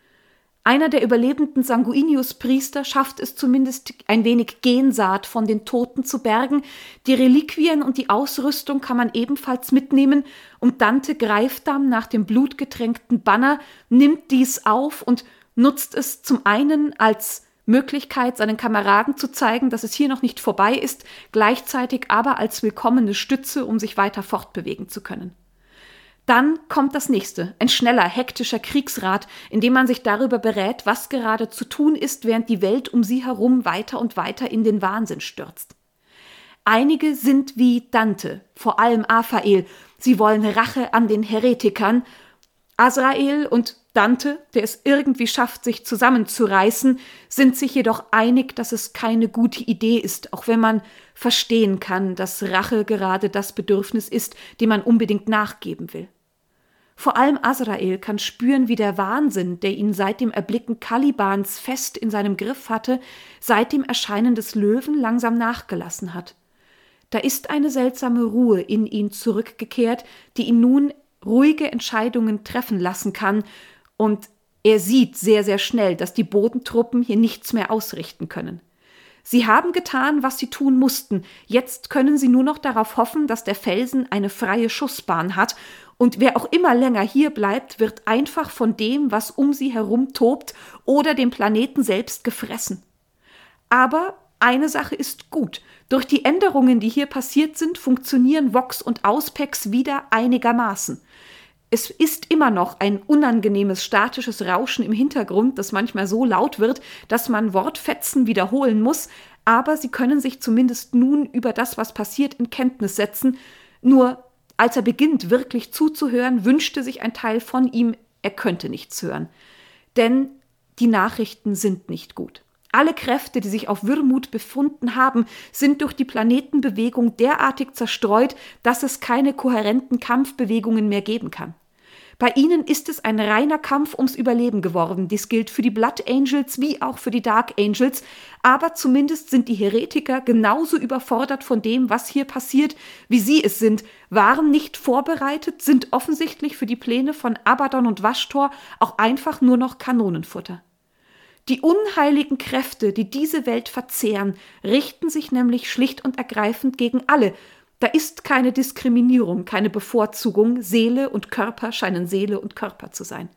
Einer der überlebenden Sanguinius-Priester schafft es zumindest, ein wenig Gensaat von den Toten zu bergen. Die Reliquien und die Ausrüstung kann man ebenfalls mitnehmen und Dante greift dann nach dem blutgetränkten Banner, nimmt dies auf und nutzt es zum einen als Möglichkeit, seinen Kameraden zu zeigen, dass es hier noch nicht vorbei ist, gleichzeitig aber als willkommene Stütze, um sich weiter fortbewegen zu können. Dann kommt das nächste, ein schneller, hektischer Kriegsrat, in dem man sich darüber berät, was gerade zu tun ist, während die Welt um sie herum weiter und weiter in den Wahnsinn stürzt. Einige sind wie Dante, vor allem Aphael, sie wollen Rache an den Heretikern. Azrael und Dante, der es irgendwie schafft, sich zusammenzureißen, sind sich jedoch einig, dass es keine gute Idee ist, auch wenn man verstehen kann, dass Rache gerade das Bedürfnis ist, dem man unbedingt nachgeben will. Vor allem Azrael kann spüren, wie der Wahnsinn, der ihn seit dem Erblicken Kalibans fest in seinem Griff hatte, seit dem Erscheinen des Löwen langsam nachgelassen hat. Da ist eine seltsame Ruhe in ihn zurückgekehrt, die ihn nun ruhige Entscheidungen treffen lassen kann, und er sieht sehr, sehr schnell, dass die Bodentruppen hier nichts mehr ausrichten können. Sie haben getan, was sie tun mussten. Jetzt können sie nur noch darauf hoffen, dass der Felsen eine freie Schussbahn hat, und wer auch immer länger hier bleibt, wird einfach von dem, was um sie herum tobt, oder dem Planeten selbst gefressen. Aber eine Sache ist gut. Durch die Änderungen, die hier passiert sind, funktionieren Vox und Auspex wieder einigermaßen. Es ist immer noch ein unangenehmes statisches Rauschen im Hintergrund, das manchmal so laut wird, dass man Wortfetzen wiederholen muss, aber sie können sich zumindest nun über das, was passiert, in Kenntnis setzen. Nur als er beginnt, wirklich zuzuhören, wünschte sich ein Teil von ihm, er könnte nichts hören. Denn die Nachrichten sind nicht gut. Alle Kräfte, die sich auf Wirmut befunden haben, sind durch die Planetenbewegung derartig zerstreut, dass es keine kohärenten Kampfbewegungen mehr geben kann. Bei ihnen ist es ein reiner Kampf ums Überleben geworden. Dies gilt für die Blood Angels wie auch für die Dark Angels. Aber zumindest sind die Heretiker genauso überfordert von dem, was hier passiert, wie sie es sind, waren nicht vorbereitet, sind offensichtlich für die Pläne von Abaddon und Vashtor auch einfach nur noch Kanonenfutter. Die unheiligen Kräfte, die diese Welt verzehren, richten sich nämlich schlicht und ergreifend gegen alle. Da ist keine Diskriminierung, keine Bevorzugung, Seele und Körper scheinen Seele und Körper zu sein.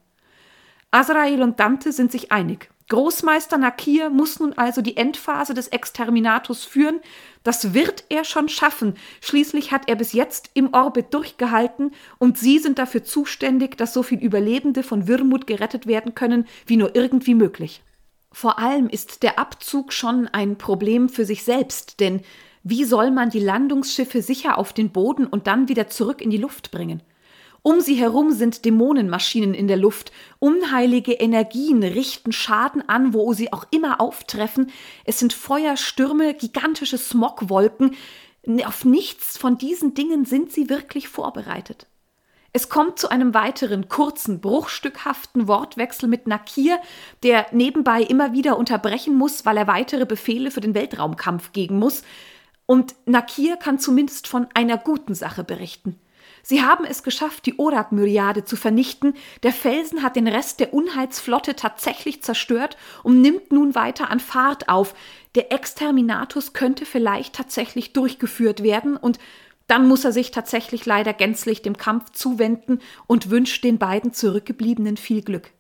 Azrael und Dante sind sich einig. Großmeister Nakir muss nun also die Endphase des Exterminatus führen. Das wird er schon schaffen. Schließlich hat er bis jetzt im Orbit durchgehalten und sie sind dafür zuständig, dass so viele Überlebende von Wirmut gerettet werden können, wie nur irgendwie möglich. Vor allem ist der Abzug schon ein Problem für sich selbst, denn wie soll man die Landungsschiffe sicher auf den Boden und dann wieder zurück in die Luft bringen? Um sie herum sind Dämonenmaschinen in der Luft, unheilige Energien richten Schaden an, wo sie auch immer auftreffen. Es sind Feuerstürme, gigantische Smogwolken. Auf nichts von diesen Dingen sind sie wirklich vorbereitet. Es kommt zu einem weiteren kurzen, bruchstückhaften Wortwechsel mit Nakir, der nebenbei immer wieder unterbrechen muss, weil er weitere Befehle für den Weltraumkampf geben muss. Und Nakir kann zumindest von einer guten Sache berichten. Sie haben es geschafft, die Orak-Myriade zu vernichten. Der Felsen hat den Rest der Unheitsflotte tatsächlich zerstört und nimmt nun weiter an Fahrt auf. Der Exterminatus könnte vielleicht tatsächlich durchgeführt werden und dann muss er sich tatsächlich leider gänzlich dem Kampf zuwenden und wünscht den beiden Zurückgebliebenen viel Glück.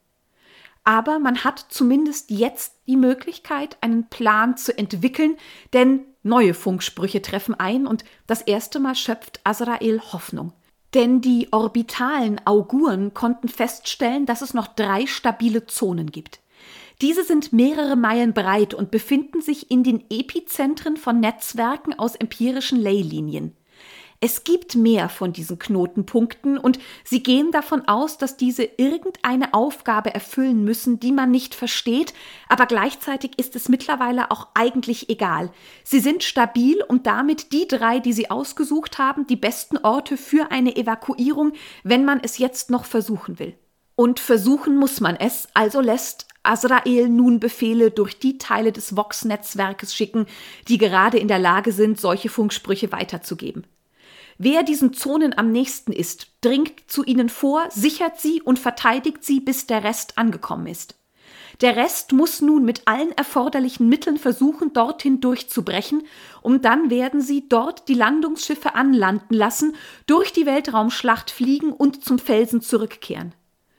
Aber man hat zumindest jetzt die Möglichkeit, einen Plan zu entwickeln, denn neue Funksprüche treffen ein und das erste Mal schöpft Azrael Hoffnung. Denn die orbitalen Auguren konnten feststellen, dass es noch drei stabile Zonen gibt. Diese sind mehrere Meilen breit und befinden sich in den Epizentren von Netzwerken aus empirischen Leylinien. Es gibt mehr von diesen Knotenpunkten und sie gehen davon aus, dass diese irgendeine Aufgabe erfüllen müssen, die man nicht versteht, aber gleichzeitig ist es mittlerweile auch eigentlich egal. Sie sind stabil und damit die drei, die sie ausgesucht haben, die besten Orte für eine Evakuierung, wenn man es jetzt noch versuchen will. Und versuchen muss man es, also lässt Azrael nun Befehle durch die Teile des Vox-Netzwerkes schicken, die gerade in der Lage sind, solche Funksprüche weiterzugeben. Wer diesen Zonen am nächsten ist, dringt zu ihnen vor, sichert sie und verteidigt sie, bis der Rest angekommen ist. Der Rest muss nun mit allen erforderlichen Mitteln versuchen, dorthin durchzubrechen, und dann werden sie dort die Landungsschiffe anlanden lassen, durch die Weltraumschlacht fliegen und zum Felsen zurückkehren.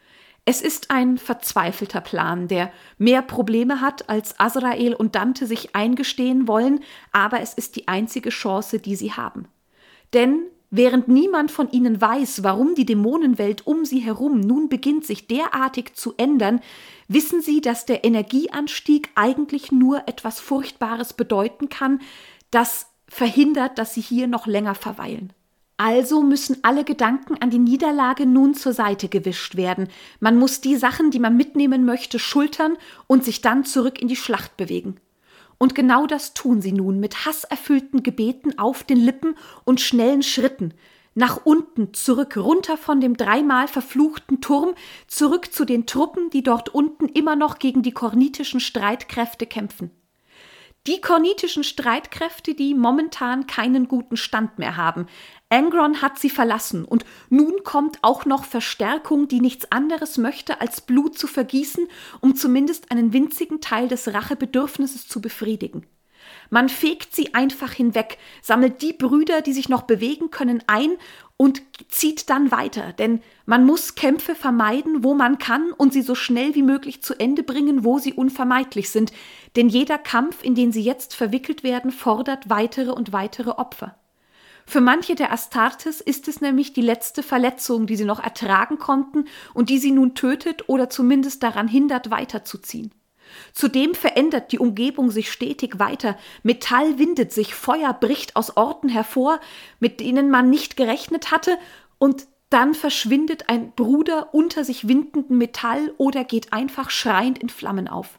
Es ist ein verzweifelter Plan, der mehr Probleme hat, als Azrael und Dante sich eingestehen wollen, aber es ist die einzige Chance, die sie haben. Denn während niemand von ihnen weiß, warum die Dämonenwelt um sie herum nun beginnt, sich derartig zu ändern, wissen sie, dass der Energieanstieg eigentlich nur etwas Furchtbares bedeuten kann, das verhindert, dass sie hier noch länger verweilen. Also müssen alle Gedanken an die Niederlage nun zur Seite gewischt werden. Man muss die Sachen, die man mitnehmen möchte, schultern und sich dann zurück in die Schlacht bewegen. Und genau das tun sie nun mit hasserfüllten Gebeten auf den Lippen und schnellen Schritten. Nach unten, zurück, runter von dem dreimal verfluchten Turm, zurück zu den Truppen, die dort unten immer noch gegen die kornitischen Streitkräfte kämpfen. Die kornitischen Streitkräfte, die momentan keinen guten Stand mehr haben. Angron hat sie verlassen und nun kommt auch noch Verstärkung, die nichts anderes möchte, als Blut zu vergießen, um zumindest einen winzigen Teil des Rachebedürfnisses zu befriedigen. Man fegt sie einfach hinweg, sammelt die Brüder, die sich noch bewegen können, ein und zieht dann weiter, denn man muss Kämpfe vermeiden, wo man kann, und sie so schnell wie möglich zu Ende bringen, wo sie unvermeidlich sind, denn jeder Kampf, in den sie jetzt verwickelt werden, fordert weitere und weitere Opfer. Für manche der Astartes ist es nämlich die letzte Verletzung, die sie noch ertragen konnten und die sie nun tötet oder zumindest daran hindert, weiterzuziehen. Zudem verändert die Umgebung sich stetig weiter. Metall windet sich, Feuer bricht aus Orten hervor, mit denen man nicht gerechnet hatte, und dann verschwindet ein Bruder unter sich windenden Metall oder geht einfach schreiend in Flammen auf.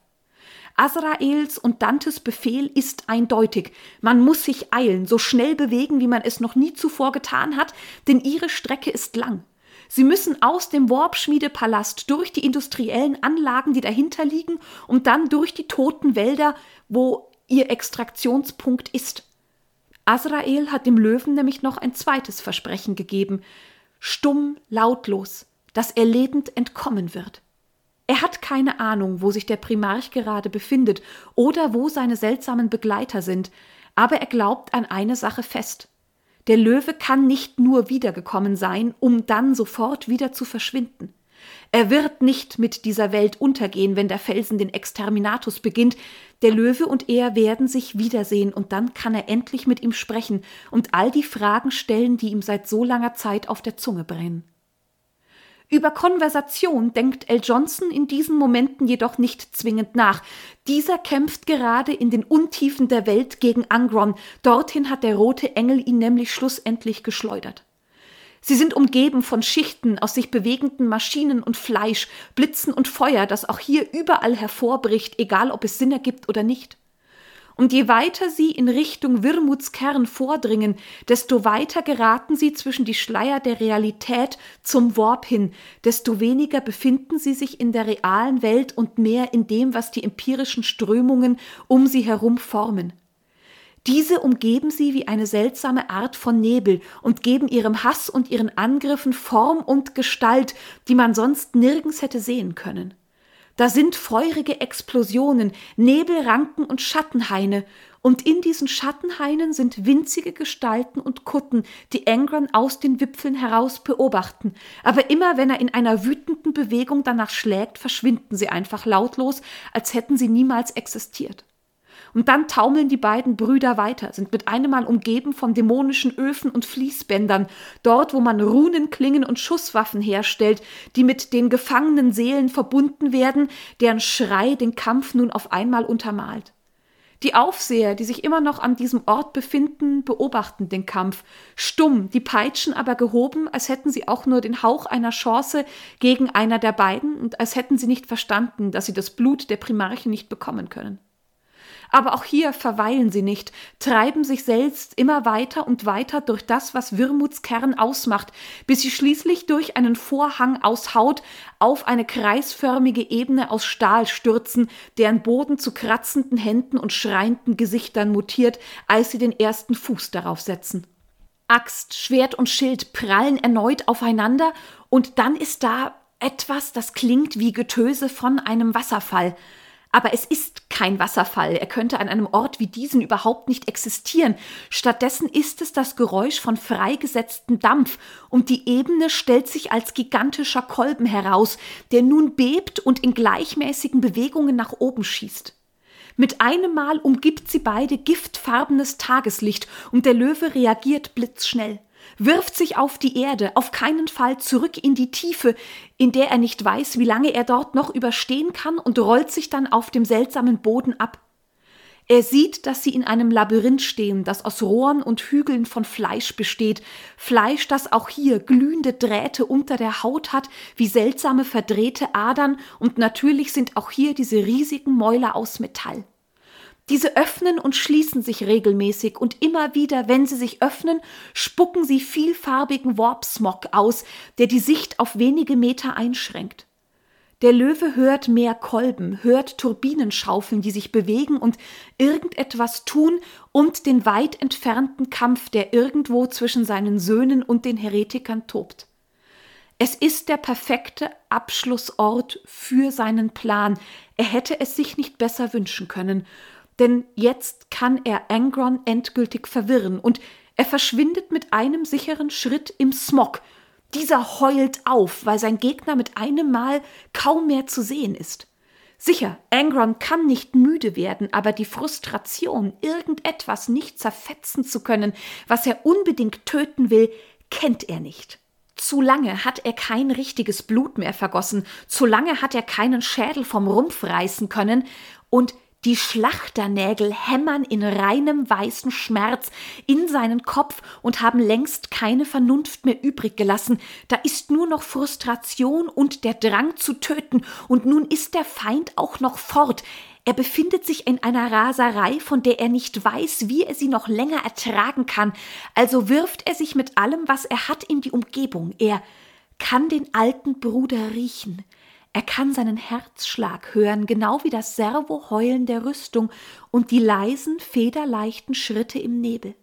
Azraels und Dantes Befehl ist eindeutig. Man muss sich eilen, so schnell bewegen, wie man es noch nie zuvor getan hat, denn ihre Strecke ist lang. Sie müssen aus dem Warp-Schmiedepalast durch die industriellen Anlagen, die dahinter liegen, und dann durch die toten Wälder, wo ihr Extraktionspunkt ist. Azrael hat dem Löwen nämlich noch ein zweites Versprechen gegeben, stumm, lautlos, dass er lebend entkommen wird. Er hat keine Ahnung, wo sich der Primarch gerade befindet oder wo seine seltsamen Begleiter sind, aber er glaubt an eine Sache fest. Der Löwe kann nicht nur wiedergekommen sein, um dann sofort wieder zu verschwinden. Er wird nicht mit dieser Welt untergehen, wenn der Felsen den Exterminatus beginnt. Der Löwe und er werden sich wiedersehen, und dann kann er endlich mit ihm sprechen und all die Fragen stellen, die ihm seit so langer Zeit auf der Zunge brennen. Über Konversation denkt L. Johnson in diesen Momenten jedoch nicht zwingend nach. Dieser kämpft gerade in den Untiefen der Welt gegen Angron. Dorthin hat der rote Engel ihn nämlich schlussendlich geschleudert. Sie sind umgeben von Schichten aus sich bewegenden Maschinen und Fleisch, Blitzen und Feuer, das auch hier überall hervorbricht, egal ob es Sinn ergibt oder nicht. Und je weiter sie in Richtung Wirmuts Kern vordringen, desto weiter geraten sie zwischen die Schleier der Realität zum Warp hin, desto weniger befinden sie sich in der realen Welt und mehr in dem, was die empirischen Strömungen um sie herum formen. Diese umgeben sie wie eine seltsame Art von Nebel und geben ihrem Hass und ihren Angriffen Form und Gestalt, die man sonst nirgends hätte sehen können. Da sind feurige Explosionen, Nebelranken und Schattenhaine, und in diesen Schattenhainen sind winzige Gestalten und Kutten, die Angron aus den Wipfeln heraus beobachten. Aber immer wenn er in einer wütenden Bewegung danach schlägt, verschwinden sie einfach lautlos, als hätten sie niemals existiert. Und dann taumeln die beiden Brüder weiter, sind mit einem Mal umgeben von dämonischen Öfen und Fließbändern, dort, wo man Runenklingen und Schusswaffen herstellt, die mit den gefangenen Seelen verbunden werden, deren Schrei den Kampf nun auf einmal untermalt. Die Aufseher, die sich immer noch an diesem Ort befinden, beobachten den Kampf, stumm, die Peitschen aber gehoben, als hätten sie auch nur den Hauch einer Chance gegen einer der beiden und als hätten sie nicht verstanden, dass sie das Blut der Primarchen nicht bekommen können. Aber auch hier verweilen sie nicht, treiben sich selbst immer weiter und weiter durch das, was Wirmuts Kern ausmacht, bis sie schließlich durch einen Vorhang aus Haut auf eine kreisförmige Ebene aus Stahl stürzen, deren Boden zu kratzenden Händen und schreienden Gesichtern mutiert, als sie den ersten Fuß darauf setzen. Axt, Schwert und Schild prallen erneut aufeinander und dann ist da etwas, das klingt wie Getöse von einem Wasserfall. Aber es ist kein Wasserfall, er könnte an einem Ort wie diesen überhaupt nicht existieren. Stattdessen ist es das Geräusch von freigesetztem Dampf und die Ebene stellt sich als gigantischer Kolben heraus, der nun bebt und in gleichmäßigen Bewegungen nach oben schießt. Mit einem Mal umgibt sie beide giftfarbenes Tageslicht und der Löwe reagiert blitzschnell. Wirft sich auf die Erde, auf keinen Fall zurück in die Tiefe, in der er nicht weiß, wie lange er dort noch überstehen kann und rollt sich dann auf dem seltsamen Boden ab. Er sieht, dass sie in einem Labyrinth stehen, das aus Rohren und Hügeln von Fleisch besteht, Fleisch, das auch hier glühende Drähte unter der Haut hat, wie seltsame verdrehte Adern, und natürlich sind auch hier diese riesigen Mäuler aus Metall. Diese öffnen und schließen sich regelmäßig und immer wieder, wenn sie sich öffnen, spucken sie vielfarbigen Warp-Smog aus, der die Sicht auf wenige Meter einschränkt. Der Löwe hört mehr Kolben, hört Turbinenschaufeln, die sich bewegen und irgendetwas tun, und den weit entfernten Kampf, der irgendwo zwischen seinen Söhnen und den Heretikern tobt. Es ist der perfekte Abschlussort für seinen Plan. Er hätte es sich nicht besser wünschen können. Denn jetzt kann er Angron endgültig verwirren und er verschwindet mit einem sicheren Schritt im Smog. Dieser heult auf, weil sein Gegner mit einem Mal kaum mehr zu sehen ist. Sicher, Angron kann nicht müde werden, aber die Frustration, irgendetwas nicht zerfetzen zu können, was er unbedingt töten will, kennt er nicht. Zu lange hat er kein richtiges Blut mehr vergossen, zu lange hat er keinen Schädel vom Rumpf reißen können und die Schlachternägel hämmern in reinem weißen Schmerz in seinen Kopf und haben längst keine Vernunft mehr übrig gelassen. Da ist nur noch Frustration und der Drang zu töten, und nun ist der Feind auch noch fort. Er befindet sich in einer Raserei, von der er nicht weiß, wie er sie noch länger ertragen kann. Also wirft er sich mit allem, was er hat, in die Umgebung. Er kann den alten Bruder riechen. Er kann seinen Herzschlag hören, genau wie das Servoheulen der Rüstung und die leisen, federleichten Schritte im Nebel.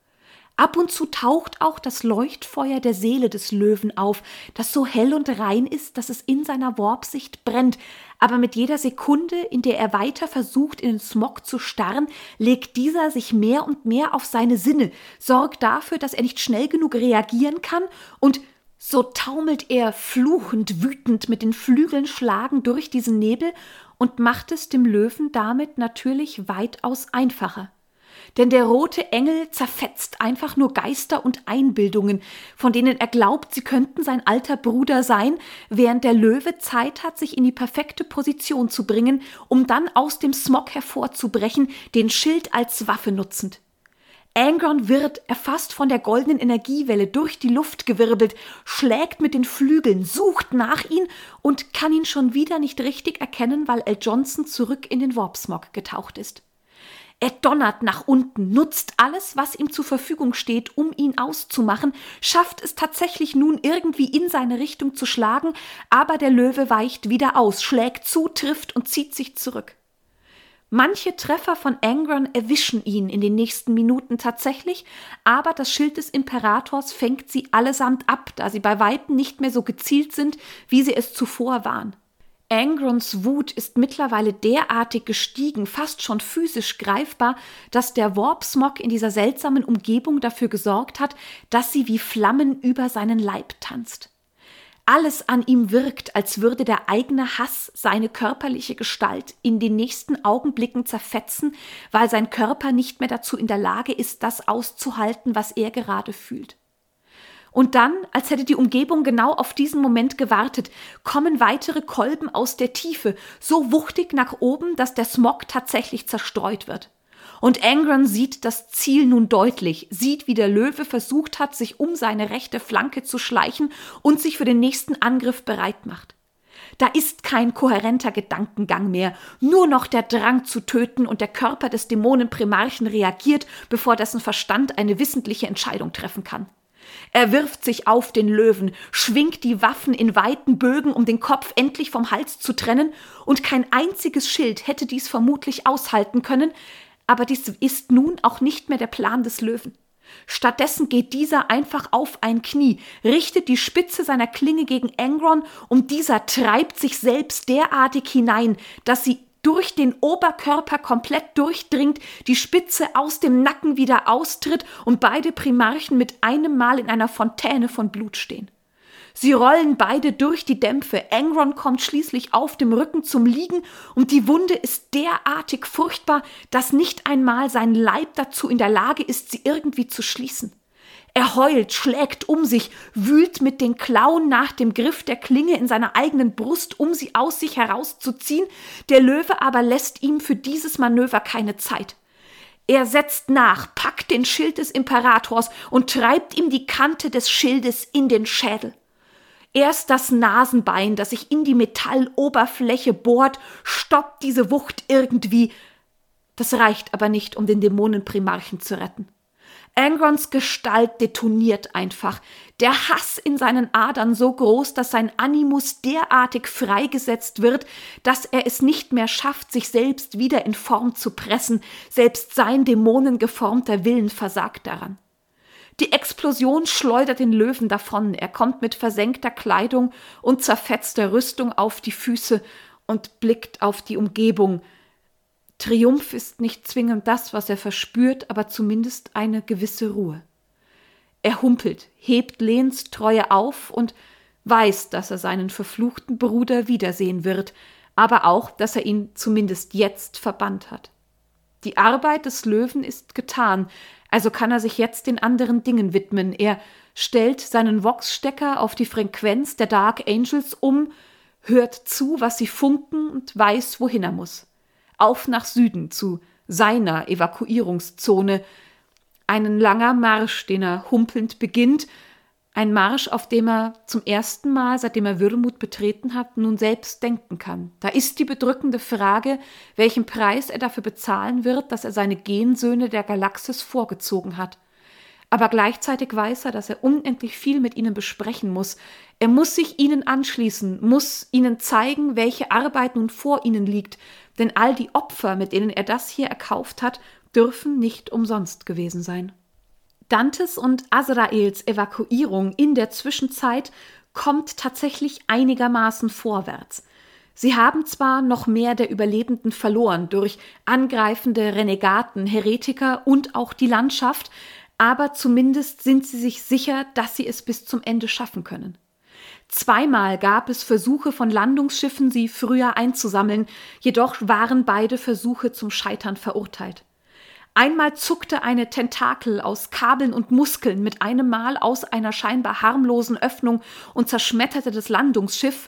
Ab und zu taucht auch das Leuchtfeuer der Seele des Löwen auf, das so hell und rein ist, dass es in seiner Warpsicht brennt, aber mit jeder Sekunde, in der er weiter versucht, in den Smog zu starren, legt dieser sich mehr und mehr auf seine Sinne, sorgt dafür, dass er nicht schnell genug reagieren kann, und so taumelt er fluchend, wütend mit den Flügeln schlagend durch diesen Nebel und macht es dem Löwen damit natürlich weitaus einfacher. Denn der rote Engel zerfetzt einfach nur Geister und Einbildungen, von denen er glaubt, sie könnten sein alter Bruder sein, während der Löwe Zeit hat, sich in die perfekte Position zu bringen, um dann aus dem Smog hervorzubrechen, den Schild als Waffe nutzend. Angron wird, erfasst von der goldenen Energiewelle, durch die Luft gewirbelt, schlägt mit den Flügeln, sucht nach ihn und kann ihn schon wieder nicht richtig erkennen, weil Al Johnson zurück in den Warp-Smog getaucht ist. Er donnert nach unten, nutzt alles, was ihm zur Verfügung steht, um ihn auszumachen, schafft es tatsächlich nun irgendwie in seine Richtung zu schlagen, aber der Löwe weicht wieder aus, schlägt zu, trifft und zieht sich zurück. Manche Treffer von Angron erwischen ihn in den nächsten Minuten tatsächlich, aber das Schild des Imperators fängt sie allesamt ab, da sie bei Weitem nicht mehr so gezielt sind, wie sie es zuvor waren. Angrons Wut ist mittlerweile derartig gestiegen, fast schon physisch greifbar, dass der Warp-Smog in dieser seltsamen Umgebung dafür gesorgt hat, dass sie wie Flammen über seinen Leib tanzt. Alles an ihm wirkt, als würde der eigene Hass seine körperliche Gestalt in den nächsten Augenblicken zerfetzen, weil sein Körper nicht mehr dazu in der Lage ist, das auszuhalten, was er gerade fühlt. Und dann, als hätte die Umgebung genau auf diesen Moment gewartet, kommen weitere Kolben aus der Tiefe, so wuchtig nach oben, dass der Smog tatsächlich zerstreut wird. Und Angron sieht das Ziel nun deutlich, sieht, wie der Löwe versucht hat, sich um seine rechte Flanke zu schleichen und sich für den nächsten Angriff bereit macht. Da ist kein kohärenter Gedankengang mehr, nur noch der Drang zu töten, und der Körper des Dämonenprimarchen reagiert, bevor dessen Verstand eine wissentliche Entscheidung treffen kann. Er wirft sich auf den Löwen, schwingt die Waffen in weiten Bögen, um den Kopf endlich vom Hals zu trennen, und kein einziges Schild hätte dies vermutlich aushalten können, aber dies ist nun auch nicht mehr der Plan des Löwen. Stattdessen geht dieser einfach auf ein Knie, richtet die Spitze seiner Klinge gegen Angron, und dieser treibt sich selbst derartig hinein, dass sie durch den Oberkörper komplett durchdringt, die Spitze aus dem Nacken wieder austritt und beide Primarchen mit einem Mal in einer Fontäne von Blut stehen. Sie rollen beide durch die Dämpfe. Angron kommt schließlich auf dem Rücken zum Liegen, und die Wunde ist derartig furchtbar, dass nicht einmal sein Leib dazu in der Lage ist, sie irgendwie zu schließen. Er heult, schlägt um sich, wühlt mit den Klauen nach dem Griff der Klinge in seiner eigenen Brust, um sie aus sich herauszuziehen. Der Löwe aber lässt ihm für dieses Manöver keine Zeit. Er setzt nach, packt den Schild des Imperators und treibt ihm die Kante des Schildes in den Schädel. Erst das Nasenbein, das sich in die Metalloberfläche bohrt, stoppt diese Wucht irgendwie. Das reicht aber nicht, um den Dämonenprimarchen zu retten. Angrons Gestalt detoniert einfach. Der Hass in seinen Adern so groß, dass sein Animus derartig freigesetzt wird, dass er es nicht mehr schafft, sich selbst wieder in Form zu pressen. Selbst sein dämonengeformter Willen versagt daran. Die Explosion schleudert den Löwen davon. Er kommt mit versenkter Kleidung und zerfetzter Rüstung auf die Füße und blickt auf die Umgebung. Triumph ist nicht zwingend das, was er verspürt, aber zumindest eine gewisse Ruhe. Er humpelt, hebt Lehnstreue auf und weiß, dass er seinen verfluchten Bruder wiedersehen wird, aber auch, dass er ihn zumindest jetzt verbannt hat. Die Arbeit des Löwen ist getan, also kann er sich jetzt den anderen Dingen widmen. Er stellt seinen Vox-Stecker auf die Frequenz der Dark Angels um, hört zu, was sie funken, und weiß, wohin er muss. Auf nach Süden, zu seiner Evakuierungszone. Ein langer Marsch, den er humpelnd beginnt. Ein Marsch, auf dem er zum ersten Mal, seitdem er Würmut betreten hat, nun selbst denken kann. Da ist die bedrückende Frage, welchen Preis er dafür bezahlen wird, dass er seine Gensöhne der Galaxis vorgezogen hat. Aber gleichzeitig weiß er, dass er unendlich viel mit ihnen besprechen muss. Er muss sich ihnen anschließen, muss ihnen zeigen, welche Arbeit nun vor ihnen liegt. Denn all die Opfer, mit denen er das hier erkauft hat, dürfen nicht umsonst gewesen sein. Dantes und Azraels Evakuierung in der Zwischenzeit kommt tatsächlich einigermaßen vorwärts. Sie haben zwar noch mehr der Überlebenden verloren durch angreifende Renegaten, Heretiker und auch die Landschaft, aber zumindest sind sie sich sicher, dass sie es bis zum Ende schaffen können. Zweimal gab es Versuche von Landungsschiffen, sie früher einzusammeln, jedoch waren beide Versuche zum Scheitern verurteilt. Einmal zuckte eine Tentakel aus Kabeln und Muskeln mit einem Mal aus einer scheinbar harmlosen Öffnung und zerschmetterte das Landungsschiff.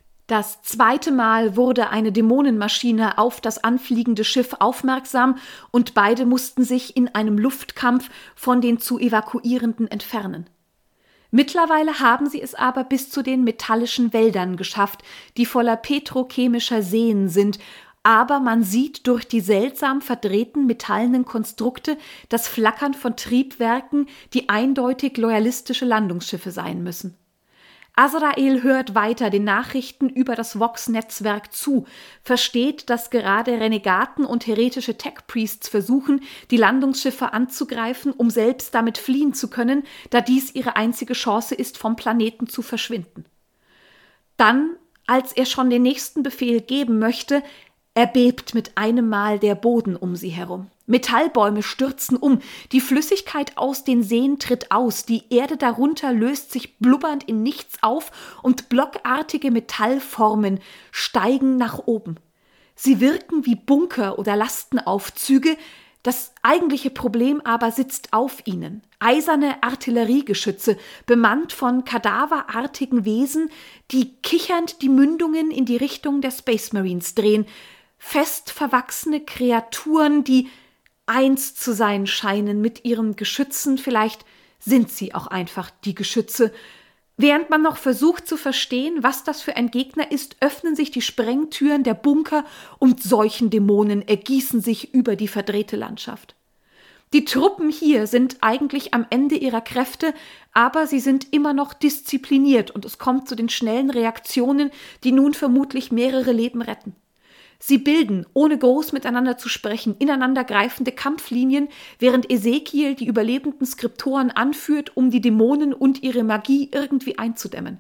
Das zweite Mal wurde eine Dämonenmaschine auf das anfliegende Schiff aufmerksam und beide mussten sich in einem Luftkampf von den zu Evakuierenden entfernen. Mittlerweile haben sie es aber bis zu den metallischen Wäldern geschafft, die voller petrochemischer Seen sind, aber man sieht durch die seltsam verdrehten metallenen Konstrukte das Flackern von Triebwerken, die eindeutig loyalistische Landungsschiffe sein müssen. Azrael hört weiter den Nachrichten über das Vox-Netzwerk zu, versteht, dass gerade Renegaten und heretische Tech-Priests versuchen, die Landungsschiffe anzugreifen, um selbst damit fliehen zu können, da dies ihre einzige Chance ist, vom Planeten zu verschwinden. Dann, als er schon den nächsten Befehl geben möchte, erbebt mit einem Mal der Boden um sie herum. Metallbäume stürzen um, die Flüssigkeit aus den Seen tritt aus, die Erde darunter löst sich blubbernd in nichts auf und blockartige Metallformen steigen nach oben. Sie wirken wie Bunker oder Lastenaufzüge, das eigentliche Problem aber sitzt auf ihnen. Eiserne Artilleriegeschütze, bemannt von kadaverartigen Wesen, die kichernd die Mündungen in die Richtung der Space Marines drehen. Fest verwachsene Kreaturen, die eins zu sein scheinen mit ihren Geschützen, vielleicht sind sie auch einfach die Geschütze. Während man noch versucht zu verstehen, was das für ein Gegner ist, öffnen sich die Sprengtüren der Bunker und Seuchendämonen ergießen sich über die verdrehte Landschaft. Die Truppen hier sind eigentlich am Ende ihrer Kräfte, aber sie sind immer noch diszipliniert und es kommt zu den schnellen Reaktionen, die nun vermutlich mehrere Leben retten. Sie bilden, ohne groß miteinander zu sprechen, ineinandergreifende Kampflinien, während Ezekiel die überlebenden Skriptoren anführt, um die Dämonen und ihre Magie irgendwie einzudämmen.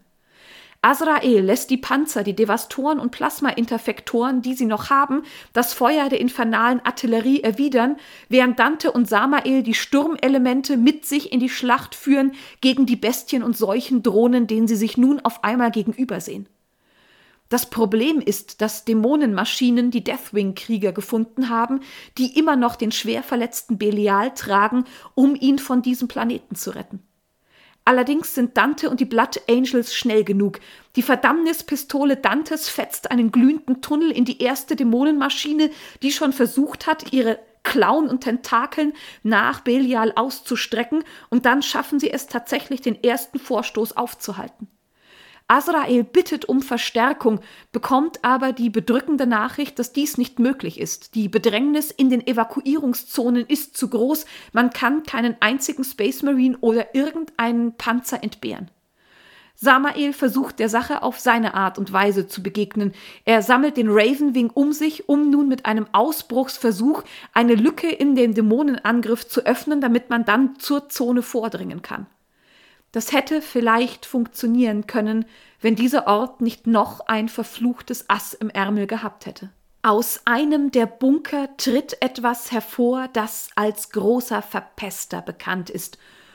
Azrael lässt die Panzer, die Devastoren und Plasma-Interfektoren, die sie noch haben, das Feuer der infernalen Artillerie erwidern, während Dante und Samael die Sturmelemente mit sich in die Schlacht führen gegen die Bestien und Seuchendrohnen, denen sie sich nun auf einmal gegenübersehen. Das Problem ist, dass Dämonenmaschinen die Deathwing-Krieger gefunden haben, die immer noch den schwer verletzten Belial tragen, um ihn von diesem Planeten zu retten. Allerdings sind Dante und die Blood Angels schnell genug. Die Verdammnispistole Dantes fetzt einen glühenden Tunnel in die erste Dämonenmaschine, die schon versucht hat, ihre Klauen und Tentakeln nach Belial auszustrecken, und dann schaffen sie es tatsächlich, den ersten Vorstoß aufzuhalten. Azrael bittet um Verstärkung, bekommt aber die bedrückende Nachricht, dass dies nicht möglich ist. Die Bedrängnis in den Evakuierungszonen ist zu groß, man kann keinen einzigen Space Marine oder irgendeinen Panzer entbehren. Samael versucht der Sache auf seine Art und Weise zu begegnen. Er sammelt den Ravenwing um sich, um nun mit einem Ausbruchsversuch eine Lücke in den Dämonenangriff zu öffnen, damit man dann zur Zone vordringen kann. Das hätte vielleicht funktionieren können, wenn dieser Ort nicht noch ein verfluchtes Ass im Ärmel gehabt hätte. Aus einem der Bunker tritt etwas hervor, das als großer Verpester bekannt ist.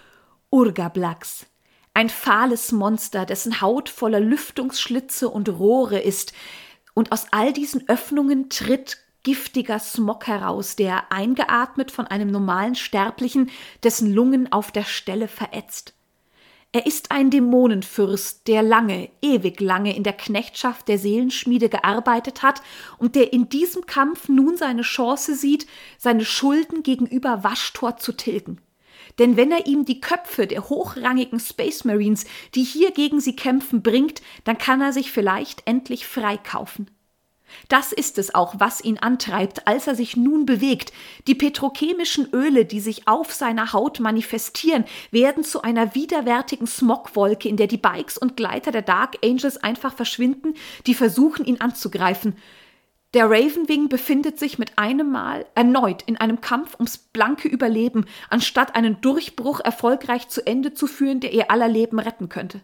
Urgablax, ein fahles Monster, dessen Haut voller Lüftungsschlitze und Rohre ist. Und aus all diesen Öffnungen tritt giftiger Smog heraus, der eingeatmet von einem normalen Sterblichen, dessen Lungen auf der Stelle verätzt. Er ist ein Dämonenfürst, der lange, ewig lange in der Knechtschaft der Seelenschmiede gearbeitet hat und der in diesem Kampf nun seine Chance sieht, seine Schulden gegenüber Waschtor zu tilgen. Denn wenn er ihm die Köpfe der hochrangigen Space Marines, die hier gegen sie kämpfen, bringt, dann kann er sich vielleicht endlich freikaufen. Das ist es auch, was ihn antreibt, als er sich nun bewegt. Die petrochemischen Öle, die sich auf seiner Haut manifestieren, werden zu einer widerwärtigen Smogwolke, in der die Bikes und Gleiter der Dark Angels einfach verschwinden, die versuchen, ihn anzugreifen. Der Ravenwing befindet sich mit einem Mal erneut in einem Kampf ums blanke Überleben, anstatt einen Durchbruch erfolgreich zu Ende zu führen, der ihr aller Leben retten könnte.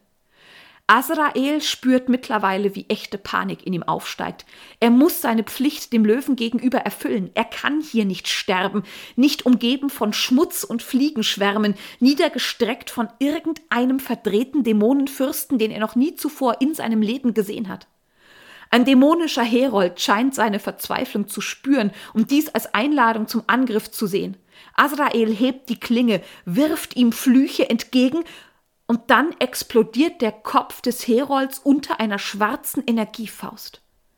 Azrael spürt mittlerweile, wie echte Panik in ihm aufsteigt. Er muss seine Pflicht dem Löwen gegenüber erfüllen. Er kann hier nicht sterben, nicht umgeben von Schmutz und Fliegenschwärmen, niedergestreckt von irgendeinem verdrehten Dämonenfürsten, den er noch nie zuvor in seinem Leben gesehen hat. Ein dämonischer Herold scheint seine Verzweiflung zu spüren und dies als Einladung zum Angriff zu sehen. Azrael hebt die Klinge, wirft ihm Flüche entgegen, und dann explodiert der Kopf des Herolds unter einer schwarzen Energiefaust.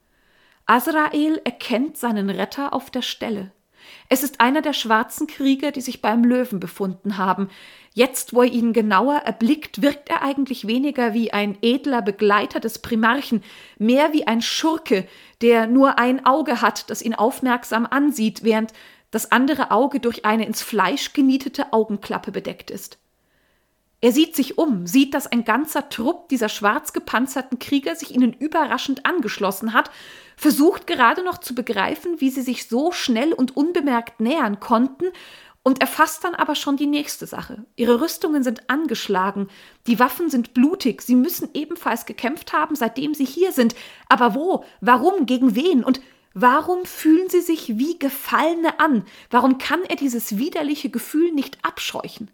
Azrael erkennt seinen Retter auf der Stelle. Es ist einer der schwarzen Krieger, die sich beim Löwen befunden haben. Jetzt, wo er ihn genauer erblickt, wirkt er eigentlich weniger wie ein edler Begleiter des Primarchen, mehr wie ein Schurke, der nur ein Auge hat, das ihn aufmerksam ansieht, während das andere Auge durch eine ins Fleisch genietete Augenklappe bedeckt ist. Er sieht sich um, sieht, dass ein ganzer Trupp dieser schwarz gepanzerten Krieger sich ihnen überraschend angeschlossen hat, versucht gerade noch zu begreifen, wie sie sich so schnell und unbemerkt nähern konnten, und erfasst dann aber schon die nächste Sache. Ihre Rüstungen sind angeschlagen, die Waffen sind blutig, sie müssen ebenfalls gekämpft haben, seitdem sie hier sind. Aber wo? Warum? Gegen wen? Und warum fühlen sie sich wie Gefallene an? Warum kann er dieses widerliche Gefühl nicht abscheuchen?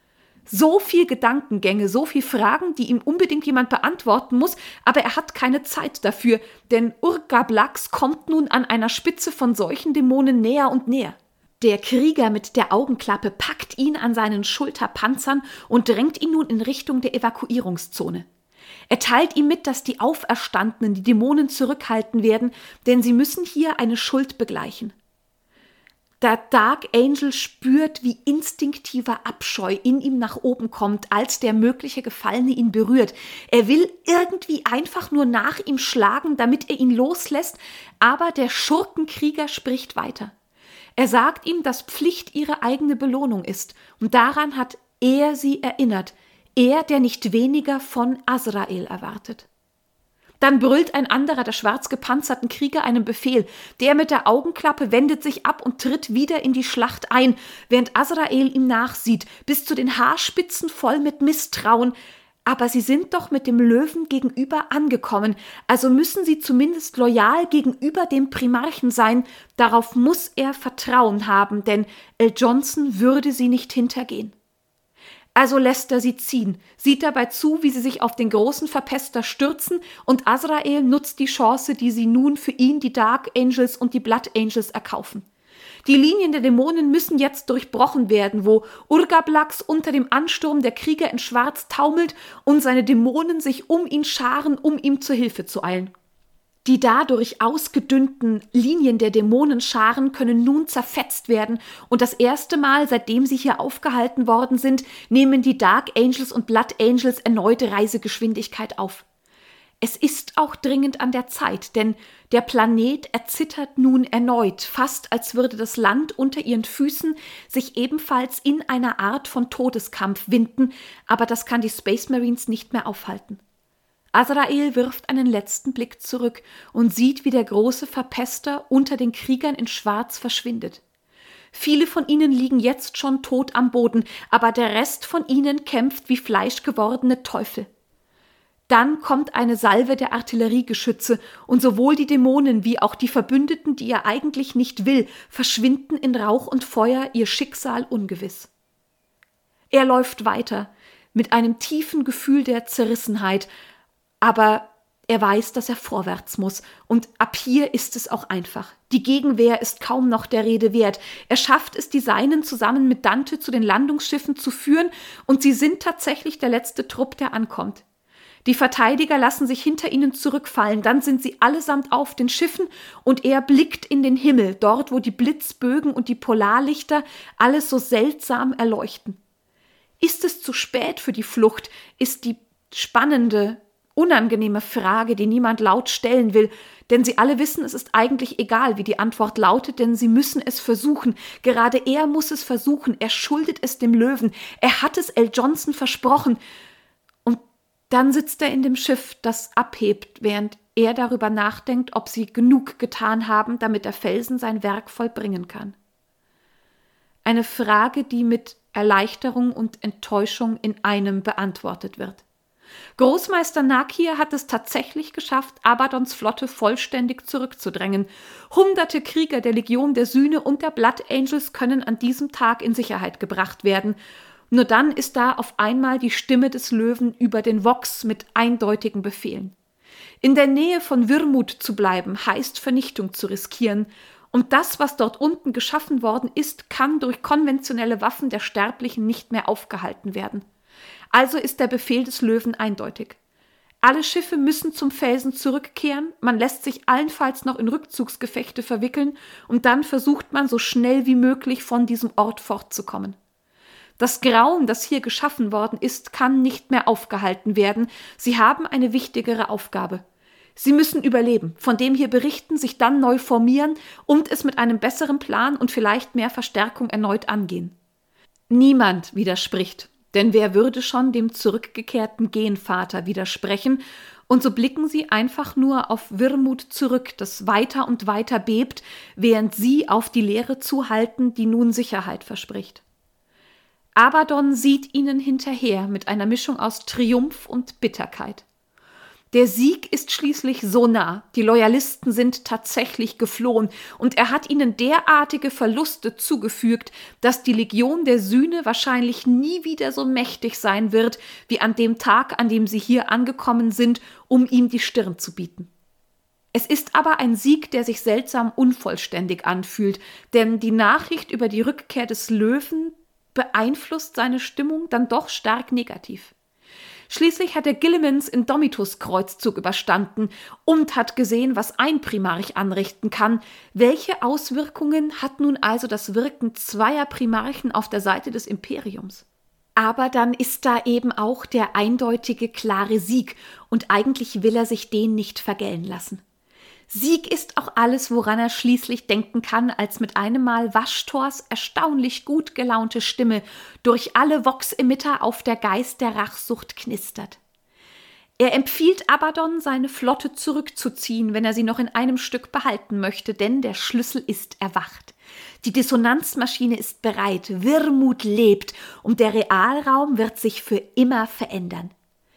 So viel Gedankengänge, so viel Fragen, die ihm unbedingt jemand beantworten muss, aber er hat keine Zeit dafür, denn Urgablax kommt nun an einer Spitze von solchen Dämonen näher und näher. Der Krieger mit der Augenklappe packt ihn an seinen Schulterpanzern und drängt ihn nun in Richtung der Evakuierungszone. Er teilt ihm mit, dass die Auferstandenen die Dämonen zurückhalten werden, denn sie müssen hier eine Schuld begleichen. Der Dark Angel spürt, wie instinktiver Abscheu in ihm nach oben kommt, als der mögliche Gefallene ihn berührt. Er will irgendwie einfach nur nach ihm schlagen, damit er ihn loslässt, aber der Schurkenkrieger spricht weiter. Er sagt ihm, dass Pflicht ihre eigene Belohnung ist, und daran hat er sie erinnert, er, der nicht weniger von Azrael erwartet. Dann brüllt ein anderer der schwarz gepanzerten Krieger einen Befehl. Der mit der Augenklappe wendet sich ab und tritt wieder in die Schlacht ein, während Azrael ihm nachsieht, bis zu den Haarspitzen voll mit Misstrauen. Aber sie sind doch mit dem Löwen gegenüber angekommen, also müssen sie zumindest loyal gegenüber dem Primarchen sein. Darauf muss er Vertrauen haben, denn El Johnson würde sie nicht hintergehen. Also lässt er sie ziehen, sieht dabei zu, wie sie sich auf den großen Verpester stürzen, und Azrael nutzt die Chance, die sie nun für ihn, die Dark Angels und die Blood Angels erkaufen. Die Linien der Dämonen müssen jetzt durchbrochen werden, wo Urgablax unter dem Ansturm der Krieger in Schwarz taumelt und seine Dämonen sich um ihn scharen, um ihm zur Hilfe zu eilen. Die dadurch ausgedünnten Linien der Dämonenscharen können nun zerfetzt werden, und das erste Mal, seitdem sie hier aufgehalten worden sind, nehmen die Dark Angels und Blood Angels erneute Reisegeschwindigkeit auf. Es ist auch dringend an der Zeit, denn der Planet erzittert nun erneut, fast als würde das Land unter ihren Füßen sich ebenfalls in einer Art von Todeskampf winden, aber das kann die Space Marines nicht mehr aufhalten. Azrael wirft einen letzten Blick zurück und sieht, wie der große Verpester unter den Kriegern in Schwarz verschwindet. Viele von ihnen liegen jetzt schon tot am Boden, aber der Rest von ihnen kämpft wie fleischgewordene Teufel. Dann kommt eine Salve der Artilleriegeschütze, und sowohl die Dämonen wie auch die Verbündeten, die er eigentlich nicht will, verschwinden in Rauch und Feuer, ihr Schicksal ungewiss. Er läuft weiter, mit einem tiefen Gefühl der Zerrissenheit, aber er weiß, dass er vorwärts muss, und ab hier ist es auch einfach. Die Gegenwehr ist kaum noch der Rede wert. Er schafft es, die Seinen zusammen mit Dante zu den Landungsschiffen zu führen, und sie sind tatsächlich der letzte Trupp, der ankommt. Die Verteidiger lassen sich hinter ihnen zurückfallen, dann sind sie allesamt auf den Schiffen, und er blickt in den Himmel, dort wo die Blitzbögen und die Polarlichter alles so seltsam erleuchten. Ist es zu spät für die Flucht, ist die spannende, unangenehme Frage, die niemand laut stellen will, denn sie alle wissen, es ist eigentlich egal, wie die Antwort lautet, denn sie müssen es versuchen. Gerade er muss es versuchen, er schuldet es dem Löwen, er hat es El Johnson versprochen. Und dann sitzt er in dem Schiff, das abhebt, während er darüber nachdenkt, ob sie genug getan haben, damit der Felsen sein Werk vollbringen kann. Eine Frage, die mit Erleichterung und Enttäuschung in einem beantwortet wird. Großmeister Nakir hat es tatsächlich geschafft, Abadons Flotte vollständig zurückzudrängen. Hunderte Krieger der Legion der Sühne und der Blood Angels können an diesem Tag in Sicherheit gebracht werden. Nur dann ist da auf einmal die Stimme des Löwen über den Vox mit eindeutigen Befehlen. In der Nähe von Wirmut zu bleiben, heißt Vernichtung zu riskieren. Und das, was dort unten geschaffen worden ist, kann durch konventionelle Waffen der Sterblichen nicht mehr aufgehalten werden. Also ist der Befehl des Löwen eindeutig. Alle Schiffe müssen zum Felsen zurückkehren, man lässt sich allenfalls noch in Rückzugsgefechte verwickeln, und dann versucht man so schnell wie möglich von diesem Ort fortzukommen. Das Grauen, das hier geschaffen worden ist, kann nicht mehr aufgehalten werden. Sie haben eine wichtigere Aufgabe. Sie müssen überleben, von dem hier berichten, sich dann neu formieren und es mit einem besseren Plan und vielleicht mehr Verstärkung erneut angehen. Niemand widerspricht. Denn wer würde schon dem zurückgekehrten Genvater widersprechen? Und so blicken sie einfach nur auf Wirmut zurück, das weiter und weiter bebt, während sie auf die Leere zuhalten, die nun Sicherheit verspricht. Abaddon sieht ihnen hinterher mit einer Mischung aus Triumph und Bitterkeit. Der Sieg ist schließlich so nah, die Loyalisten sind tatsächlich geflohen und er hat ihnen derartige Verluste zugefügt, dass die Legion der Sühne wahrscheinlich nie wieder so mächtig sein wird, wie an dem Tag, an dem sie hier angekommen sind, um ihm die Stirn zu bieten. Es ist aber ein Sieg, der sich seltsam unvollständig anfühlt, denn die Nachricht über die Rückkehr des Löwen beeinflusst seine Stimmung dann doch stark negativ. Schließlich hat er Gillimans Indomitus-Kreuzzug überstanden und hat gesehen, was ein Primarch anrichten kann. Welche Auswirkungen hat nun also das Wirken zweier Primarchen auf der Seite des Imperiums? Aber dann ist da eben auch der eindeutige, klare Sieg und eigentlich will er sich den nicht vergällen lassen. Sieg ist auch alles, woran er schließlich denken kann, als mit einem Mal Waschthors erstaunlich gut gelaunte Stimme durch alle Vox-Emitter auf der Geist der Rachsucht knistert. Er empfiehlt Abaddon, seine Flotte zurückzuziehen, wenn er sie noch in einem Stück behalten möchte, denn der Schlüssel ist erwacht. Die Dissonanzmaschine ist bereit, Wirmut lebt und der Realraum wird sich für immer verändern.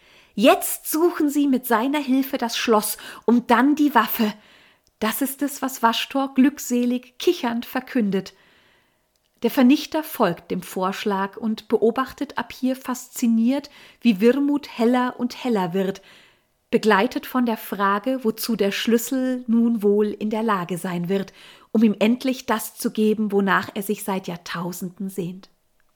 Jetzt suchen sie mit seiner Hilfe das Schloss und dann die Waffe. Das ist es, was Waschtor glückselig, kichernd verkündet. Der Vernichter folgt dem Vorschlag und beobachtet ab hier fasziniert, wie Wirmut heller und heller wird, begleitet von der Frage, wozu der Schlüssel nun wohl in der Lage sein wird, um ihm endlich das zu geben, wonach er sich seit Jahrtausenden sehnt.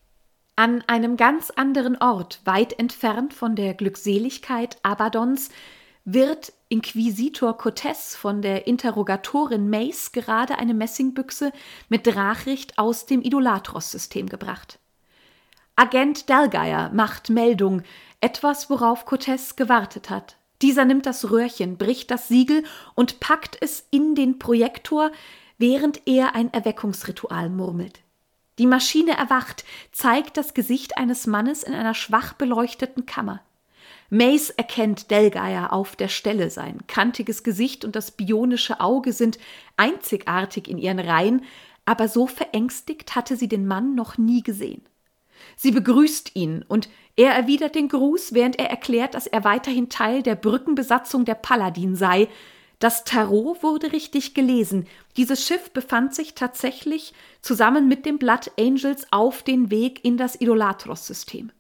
An einem ganz anderen Ort, weit entfernt von der Glückseligkeit Abaddons, wird Inquisitor Cortez von der Interrogatorin Mace gerade eine Messingbüchse mit Drachricht aus dem Idolatros-System gebracht. Agent Dalgaier macht Meldung, etwas, worauf Cortez gewartet hat. Dieser nimmt das Röhrchen, bricht das Siegel und packt es in den Projektor, während er ein Erweckungsritual murmelt. Die Maschine erwacht, zeigt das Gesicht eines Mannes in einer schwach beleuchteten Kammer. Mace erkennt Dalgaier auf der Stelle. Sein kantiges Gesicht und das bionische Auge sind einzigartig in ihren Reihen, aber so verängstigt hatte sie den Mann noch nie gesehen. Sie begrüßt ihn und er erwidert den Gruß, während er erklärt, dass er weiterhin Teil der Brückenbesatzung der Paladin sei. Das Tarot wurde richtig gelesen. Dieses Schiff befand sich tatsächlich zusammen mit den Blood Angels auf den Weg in das Idolatros-System.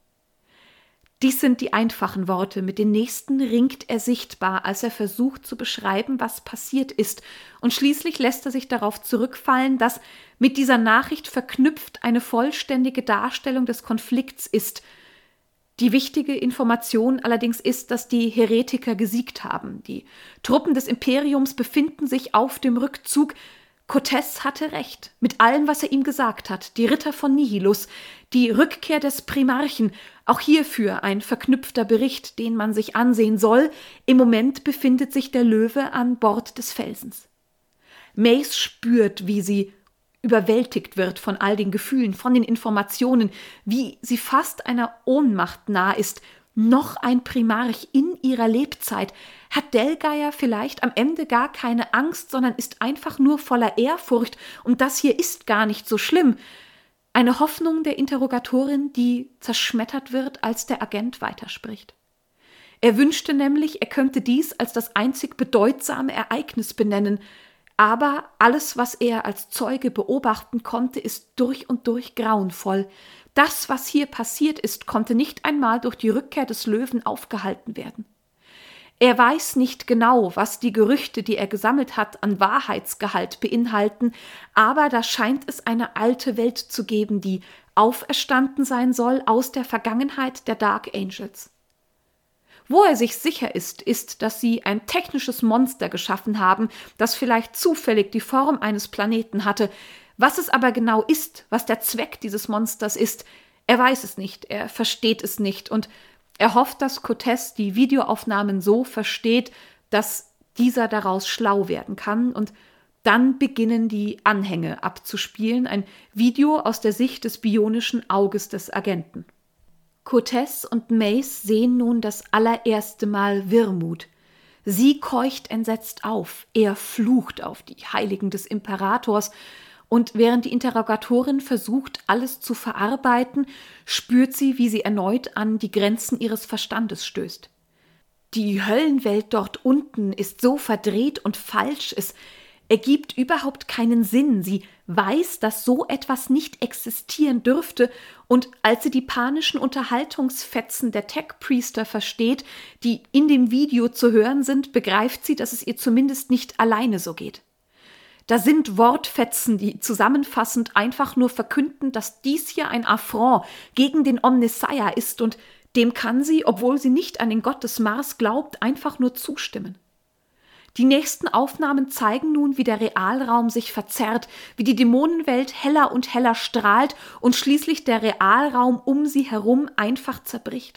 Dies sind die einfachen Worte. Mit den nächsten ringt er sichtbar, als er versucht zu beschreiben, was passiert ist. Und schließlich lässt er sich darauf zurückfallen, dass mit dieser Nachricht verknüpft eine vollständige Darstellung des Konflikts ist. Die wichtige Information allerdings ist, dass die Heretiker gesiegt haben. Die Truppen des Imperiums befinden sich auf dem Rückzug. Cortez hatte recht, mit allem, was er ihm gesagt hat. Die Ritter von Nihilus, die Rückkehr des Primarchen, auch hierfür ein verknüpfter Bericht, den man sich ansehen soll. Im Moment befindet sich der Löwe an Bord des Felsens. Mace spürt, wie sie überwältigt wird von all den Gefühlen, von den Informationen, wie sie fast einer Ohnmacht nah ist. Noch ein Primarch in ihrer Lebzeit. Hat Dalgaier vielleicht am Ende gar keine Angst, sondern ist einfach nur voller Ehrfurcht und das hier ist gar nicht so schlimm. Eine Hoffnung der Interrogatorin, die zerschmettert wird, als der Agent weiterspricht. Er wünschte nämlich, er könnte dies als das einzig bedeutsame Ereignis benennen, aber alles, was er als Zeuge beobachten konnte, ist durch und durch grauenvoll. Das, was hier passiert ist, konnte nicht einmal durch die Rückkehr des Löwen aufgehalten werden. Er weiß nicht genau, was die Gerüchte, die er gesammelt hat, an Wahrheitsgehalt beinhalten, aber da scheint es eine alte Welt zu geben, die auferstanden sein soll aus der Vergangenheit der Dark Angels. Wo er sich sicher ist, ist, dass sie ein technisches Monster geschaffen haben, das vielleicht zufällig die Form eines Planeten hatte. Was es aber genau ist, was der Zweck dieses Monsters ist, er weiß es nicht, er versteht es nicht und er hofft, dass Cortez die Videoaufnahmen so versteht, dass dieser daraus schlau werden kann und dann beginnen die Anhänge abzuspielen, ein Video aus der Sicht des bionischen Auges des Agenten. Cortez und Mace sehen nun das allererste Mal Wirmut. Sie keucht entsetzt auf, er flucht auf die Heiligen des Imperators, und während die Interrogatorin versucht, alles zu verarbeiten, spürt sie, wie sie erneut an die Grenzen ihres Verstandes stößt. Die Höllenwelt dort unten ist so verdreht und falsch, es ergibt überhaupt keinen Sinn. Sie weiß, dass so etwas nicht existieren dürfte, und als sie die panischen Unterhaltungsfetzen der Tech-Priester versteht, die in dem Video zu hören sind, begreift sie, dass es ihr zumindest nicht alleine so geht. Da sind Wortfetzen, die zusammenfassend einfach nur verkünden, dass dies hier ein Affront gegen den Omnissiah ist, und dem kann sie, obwohl sie nicht an den Gott des Mars glaubt, einfach nur zustimmen. Die nächsten Aufnahmen zeigen nun, wie der Realraum sich verzerrt, wie die Dämonenwelt heller und heller strahlt und schließlich der Realraum um sie herum einfach zerbricht.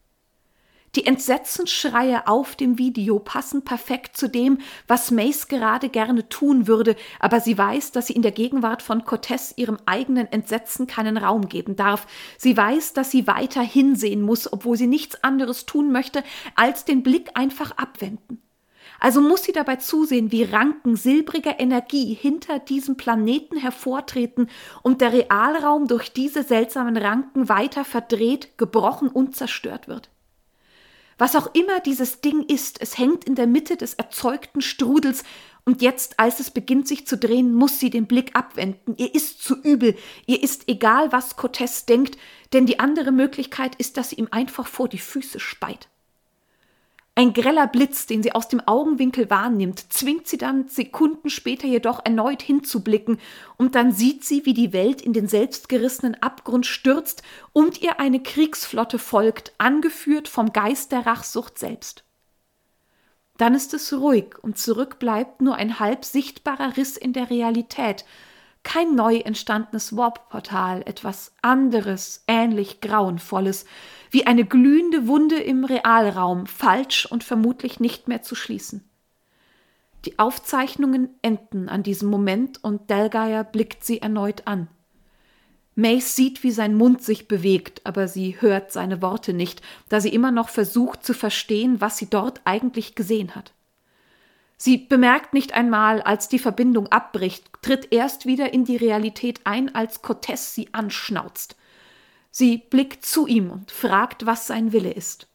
Die Entsetzensschreie auf dem Video passen perfekt zu dem, was Mace gerade gerne tun würde, aber sie weiß, dass sie in der Gegenwart von Cortez ihrem eigenen Entsetzen keinen Raum geben darf. Sie weiß, dass sie weiter hinsehen muss, obwohl sie nichts anderes tun möchte, als den Blick einfach abwenden. Also muss sie dabei zusehen, wie Ranken silbriger Energie hinter diesem Planeten hervortreten und der Realraum durch diese seltsamen Ranken weiter verdreht, gebrochen und zerstört wird. Was auch immer dieses Ding ist, es hängt in der Mitte des erzeugten Strudels, und jetzt, als es beginnt sich zu drehen, muss sie den Blick abwenden. Ihr ist zu übel, ihr ist egal, was Cortez denkt, denn die andere Möglichkeit ist, dass sie ihm einfach vor die Füße speit. Ein greller Blitz, den sie aus dem Augenwinkel wahrnimmt, zwingt sie dann Sekunden später jedoch erneut hinzublicken, und dann sieht sie, wie die Welt in den selbstgerissenen Abgrund stürzt und ihr eine Kriegsflotte folgt, angeführt vom Geist der Rachsucht selbst. Dann ist es ruhig und zurück bleibt nur ein halb sichtbarer Riss in der Realität, kein neu entstandenes Warp-Portal, etwas anderes, ähnlich Grauenvolles, wie eine glühende Wunde im Realraum, falsch und vermutlich nicht mehr zu schließen. Die Aufzeichnungen enden an diesem Moment und Dalgaia blickt sie erneut an. Mace sieht, wie sein Mund sich bewegt, aber sie hört seine Worte nicht, da sie immer noch versucht zu verstehen, was sie dort eigentlich gesehen hat. Sie bemerkt nicht einmal, als die Verbindung abbricht, tritt erst wieder in die Realität ein, als Cortez sie anschnauzt. Sie blickt zu ihm und fragt, was sein Wille ist.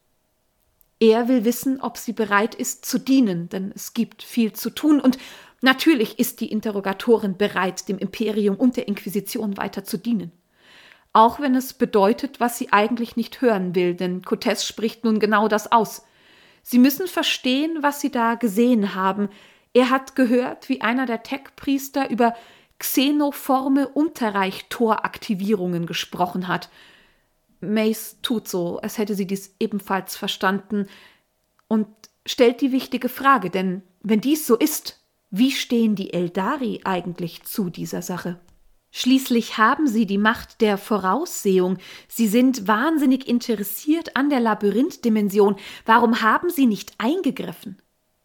Er will wissen, ob sie bereit ist zu dienen, denn es gibt viel zu tun, und natürlich ist die Interrogatorin bereit, dem Imperium und der Inquisition weiter zu dienen. Auch wenn es bedeutet, was sie eigentlich nicht hören will, denn Cortez spricht nun genau das aus. Sie müssen verstehen, was sie da gesehen haben. Er hat gehört, wie einer der Tech-Priester über xenoforme Unterreichtoraktivierungen gesprochen hat. Mace tut so, als hätte sie dies ebenfalls verstanden, und stellt die wichtige Frage, denn wenn dies so ist, wie stehen die Eldari eigentlich zu dieser Sache? Schließlich haben sie die Macht der Voraussehung. Sie sind wahnsinnig interessiert an der Labyrinthdimension. Warum haben sie nicht eingegriffen?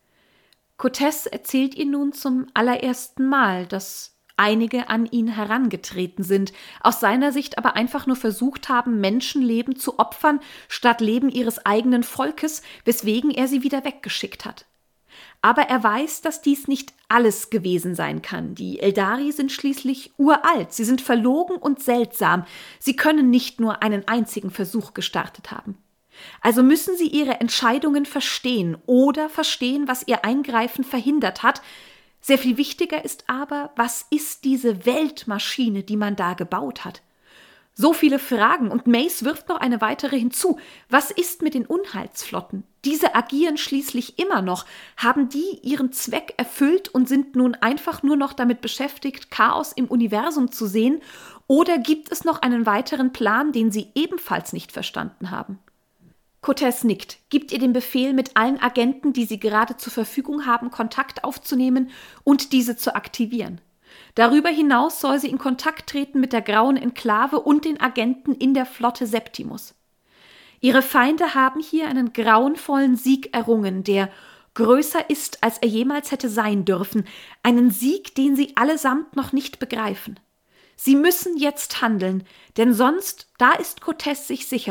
Cortez erzählt ihr nun zum allerersten Mal, dass einige an ihn herangetreten sind, aus seiner Sicht aber einfach nur versucht haben, Menschenleben zu opfern, statt Leben ihres eigenen Volkes, weswegen er sie wieder weggeschickt hat. Aber er weiß, dass dies nicht alles gewesen sein kann. Die Eldari sind schließlich uralt, sie sind verlogen und seltsam. Sie können nicht nur einen einzigen Versuch gestartet haben. Also müssen sie ihre Entscheidungen verstehen oder verstehen, was ihr Eingreifen verhindert hat. Sehr viel wichtiger ist aber, was ist diese Weltmaschine, die man da gebaut hat? So viele Fragen, und Mace wirft noch eine weitere hinzu. Was ist mit den Unheilsflotten? Diese agieren schließlich immer noch. Haben die ihren Zweck erfüllt und sind nun einfach nur noch damit beschäftigt, Chaos im Universum zu sehen? Oder gibt es noch einen weiteren Plan, den sie ebenfalls nicht verstanden haben? Cortez nickt, gibt ihr den Befehl, mit allen Agenten, die sie gerade zur Verfügung haben, Kontakt aufzunehmen und diese zu aktivieren. Darüber hinaus soll sie in Kontakt treten mit der Grauen Enklave und den Agenten in der Flotte Septimus. Ihre Feinde haben hier einen grauenvollen Sieg errungen, der größer ist, als er jemals hätte sein dürfen, einen Sieg, den sie allesamt noch nicht begreifen. Sie müssen jetzt handeln, denn sonst, da ist Cortez sich sicher,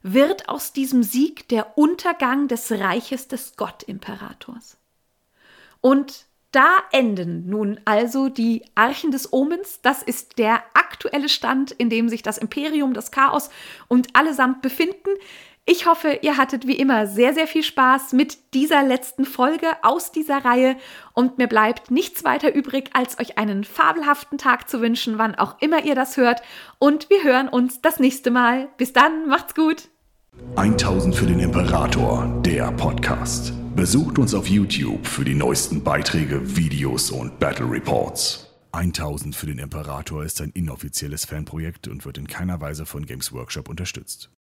wird aus diesem Sieg der Untergang des Reiches des Gottimperators. Und da enden nun also die Archen des Omens. Das ist der aktuelle Stand, in dem sich das Imperium, das Chaos und allesamt befinden. Ich hoffe, ihr hattet wie immer sehr, sehr viel Spaß mit dieser letzten Folge aus dieser Reihe und mir bleibt nichts weiter übrig, als euch einen fabelhaften Tag zu wünschen, wann auch immer ihr das hört, und wir hören uns das nächste Mal. Bis dann, macht's gut! tausend für den Imperator, der Podcast. Besucht uns auf YouTube für die neuesten Beiträge, Videos und Battle Reports. tausend für den Imperator ist ein inoffizielles Fanprojekt und wird in keiner Weise von Games Workshop unterstützt.